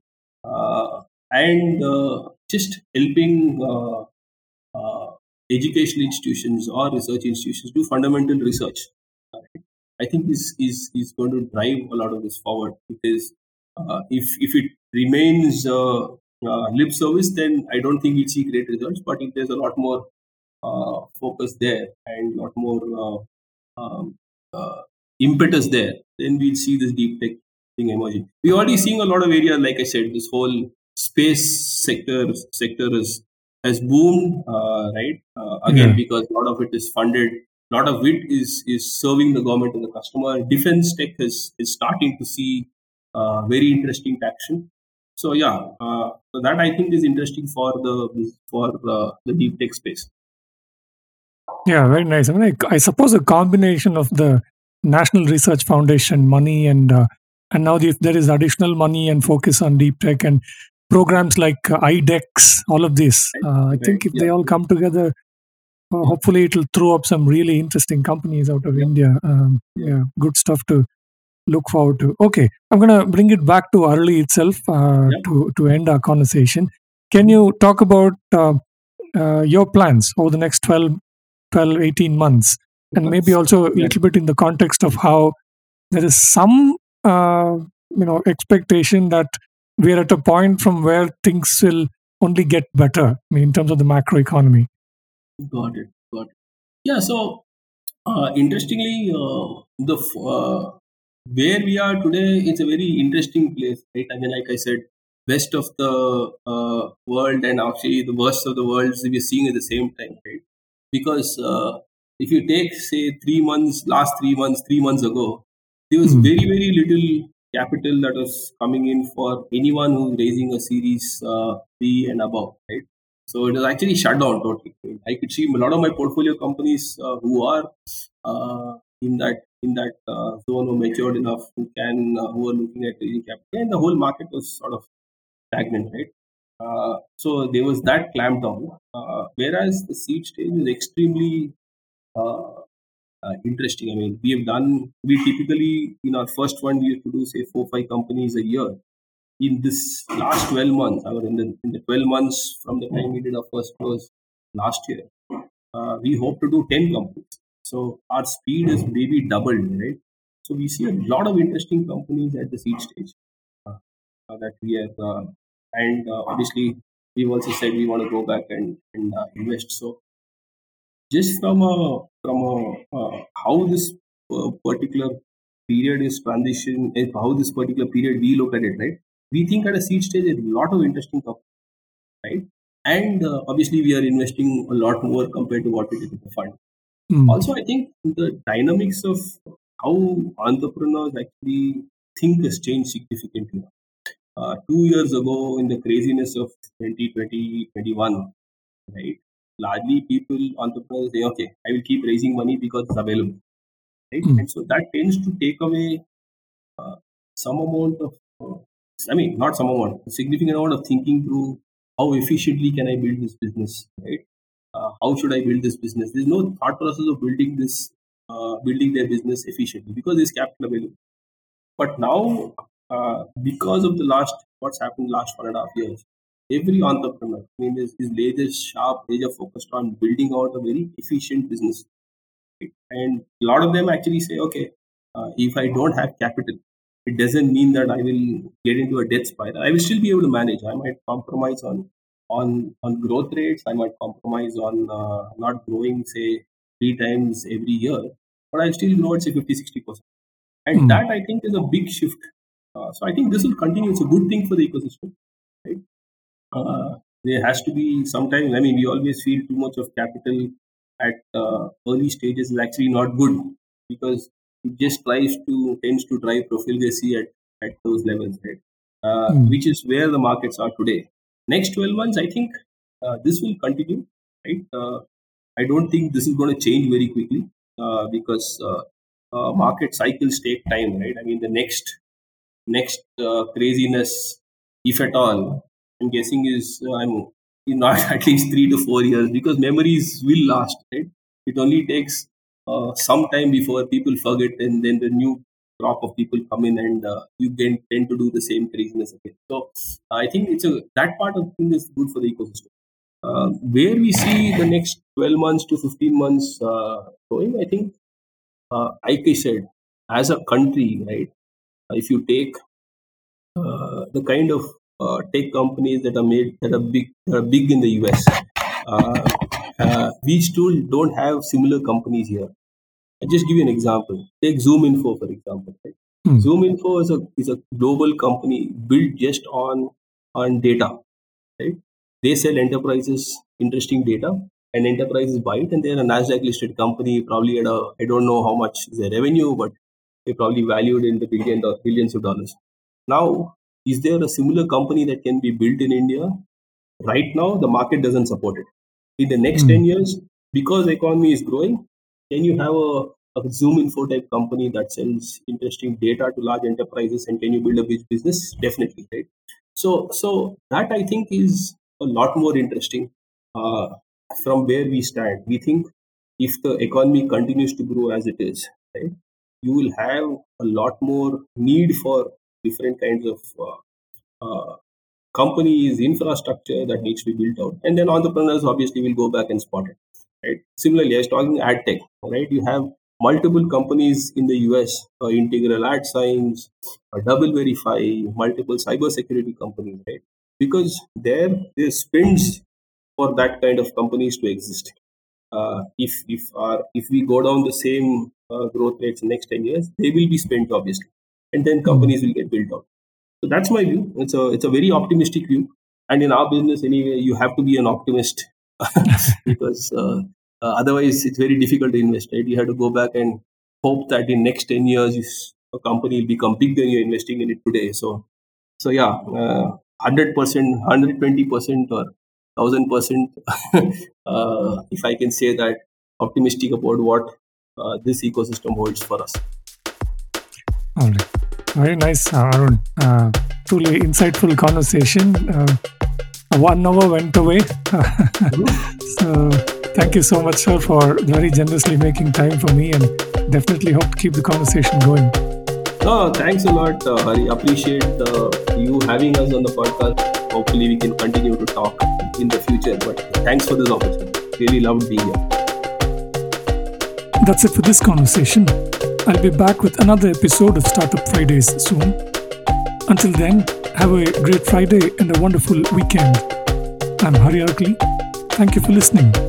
Uh, and uh, just helping. Uh, uh, Educational institutions or research institutions do fundamental research. Uh, I think this is, is going to drive a lot of this forward because uh, if if it remains uh, uh, lip service, then I don't think we'll see great results. But if there's a lot more uh, focus there and a lot more uh, um, uh, impetus there, then we'll see this deep tech thing emerging. We're already seeing a lot of areas, like I said, this whole space sector sector is has boomed, uh, right? Uh, again, Yeah. because a lot of it is funded, a lot of it is is serving the government and the customer. Defense tech is is starting to see uh, very interesting traction. So yeah, uh, so that I think is interesting for the for uh, the deep tech space. Yeah, very nice. I mean, I, I suppose a combination of the National Research Foundation money and uh, and now if there is additional money and focus on deep tech and programs like uh, I DEX, all of this, Right? uh, I Right. think if Yeah. they all come together, uh, Yeah. hopefully it'll throw up some really interesting companies out of Yeah. India. Um, Yeah. yeah, good stuff to look forward to. Okay, I'm gonna bring it back to Arli itself uh, Yeah. to to end our conversation. Can you talk about uh, uh, your plans over the next twelve, twelve, eighteen months, and maybe also a Yeah. little bit in the context of how there is some uh, you know expectation that we're at a point from where things will only get better. I mean, in terms of the macro economy. Got it. Got it. Yeah. So uh, interestingly, uh, the f- uh, where we are today is a very interesting place, right? I mean, like I said, best of the uh, world and actually the worst of the world we are seeing at the same time, right? Because uh, if you take, say, three months, last three months, three months ago, there was Mm, very, very little capital that was coming in for anyone who's raising a series uh, B and above, right? So it was actually shut down totally. I could see a lot of my portfolio companies uh, who are uh, in that in that uh, zone who matured enough who can uh, who are looking at raising capital, and the whole market was sort of stagnant, right? Uh, so there was that clamp down. Uh, whereas the seed stage is extremely uh, uh, interesting. I mean, we have done, we typically, in our first one, we used to do, say, four, five companies a year. In this last twelve months, I mean, in the, in the twelve months from the time we did our first close last year, uh, we hope to do ten companies. So our speed is maybe doubled, right? So we see a lot of interesting companies at the seed stage uh, uh, that we have, uh, and uh, obviously we've also said we want to go back and, and uh, invest. So just from a from a uh, how this uh, particular period is transition, eh, how this particular period we look at it, right? We think at a seed stage a lot of interesting companies, right? And uh, obviously we are investing a lot more compared to what we did in the fund. mm, Also, I think the dynamics of how entrepreneurs actually think has changed significantly. Uh, two years ago, in the craziness of twenty twenty twenty-one, right? Largely, people, entrepreneurs say, okay, I will keep raising money because it's available, right? mm, And so that tends to take away uh, some amount of, uh, I mean, not some amount, a significant amount of thinking through how efficiently can I build this business, right? Uh, how should I build this business? There's no thought process of building this, uh, building their business efficiently because there's capital available. But now, uh, because of the last, what's happened last one and a half years, every entrepreneur, I mean, is, is laser sharp, laser focused on building out a very efficient business. Right? And a lot of them actually say, okay, uh, if I don't have capital, it doesn't mean that I will get into a debt spiral. I will still be able to manage. I might compromise on on on growth rates. I might compromise on uh, not growing, say, three times every year, but I'll still grow at say fifty, sixty percent. And mm, that I think is a big shift. Uh, so I think this will continue. It's a good thing for the ecosystem, right? Uh, there has to be sometimes. I mean, we always feel too much of capital at uh, early stages is actually not good because it just tries to tends to drive profligacy at at those levels, right? Uh, mm. which is where the markets are today. Next twelve months, I think uh, this will continue, right? Uh, I don't think this is going to change very quickly uh, because uh, uh, market cycles take time, right? I mean, the next next uh, craziness, if at all, I'm guessing is uh, I'm not at least three to four years because memories will last, right? It only takes uh, some time before people forget, and then the new crop of people come in, and uh, you then tend to do the same craziness again. So I think it's a that part of thing is good for the ecosystem. Uh, where we see the next twelve months to fifteen months uh, going, I think, uh, like I said, as a country, right? If you take uh, the kind of uh, tech companies that are made that are big that are big in the U S. Uh, uh, we still don't have similar companies here. I'll just give you an example. Take Zoom Info for example. Right? Mm, Zoom Info is a is a global company built just on on data. Right? They sell enterprises interesting data, and enterprises buy it, and they're a Nasdaq listed company. Probably at a I don't know how much is their revenue, but they probably valued in the billion or billions of dollars. Now Is there a similar company that can be built in India? Right now, the market doesn't support it. In the next Mm. ten years, because the economy is growing, can you have a, a Zoom Info type company that sells interesting data to large enterprises, and can you build a big business? Definitely, right? So, so that I think is a lot more interesting uh, from where we stand. We think if the economy continues to grow as it is, right, you will have a lot more need for different kinds of uh, uh, companies, infrastructure that needs to be built out. And then entrepreneurs obviously will go back and spot it. Right. Similarly, I was talking ad tech, right? You have multiple companies in the U S, uh, Integral Ad Science, uh, Double Verify, multiple cybersecurity companies, right? Because there, there's spends for that kind of companies to exist. Uh, if if our if we go down the same uh, growth rates in next ten years, they will be spent obviously, and then Mm. companies will get built out. So that's my view. It's a it's a very optimistic view, and in our business anyway, you have to be an optimist because uh, uh, otherwise it's very difficult to invest. Right? You have to go back and hope that in next ten years is- a company will become big than you're investing in it today. So so yeah, uh, hundred percent, hundred twenty percent, or thousand percent. Uh, if I can say that, optimistic about what uh, this ecosystem holds for us. All right. Very nice, uh, Arun. Uh, truly insightful conversation. Uh, one hour went away. So thank you so much, sir, for very generously making time for me, and definitely hope to keep the conversation going. No, thanks a lot, uh, Hari. Appreciate uh, you having us on the podcast. Hopefully, we can continue to talk in the future. But thanks for this opportunity. Really loved being here. That's it for this conversation. I'll be back with another episode of Startup Fridays soon. Until then, have a great Friday and a wonderful weekend. I'm Hari Arakli. Thank you for listening.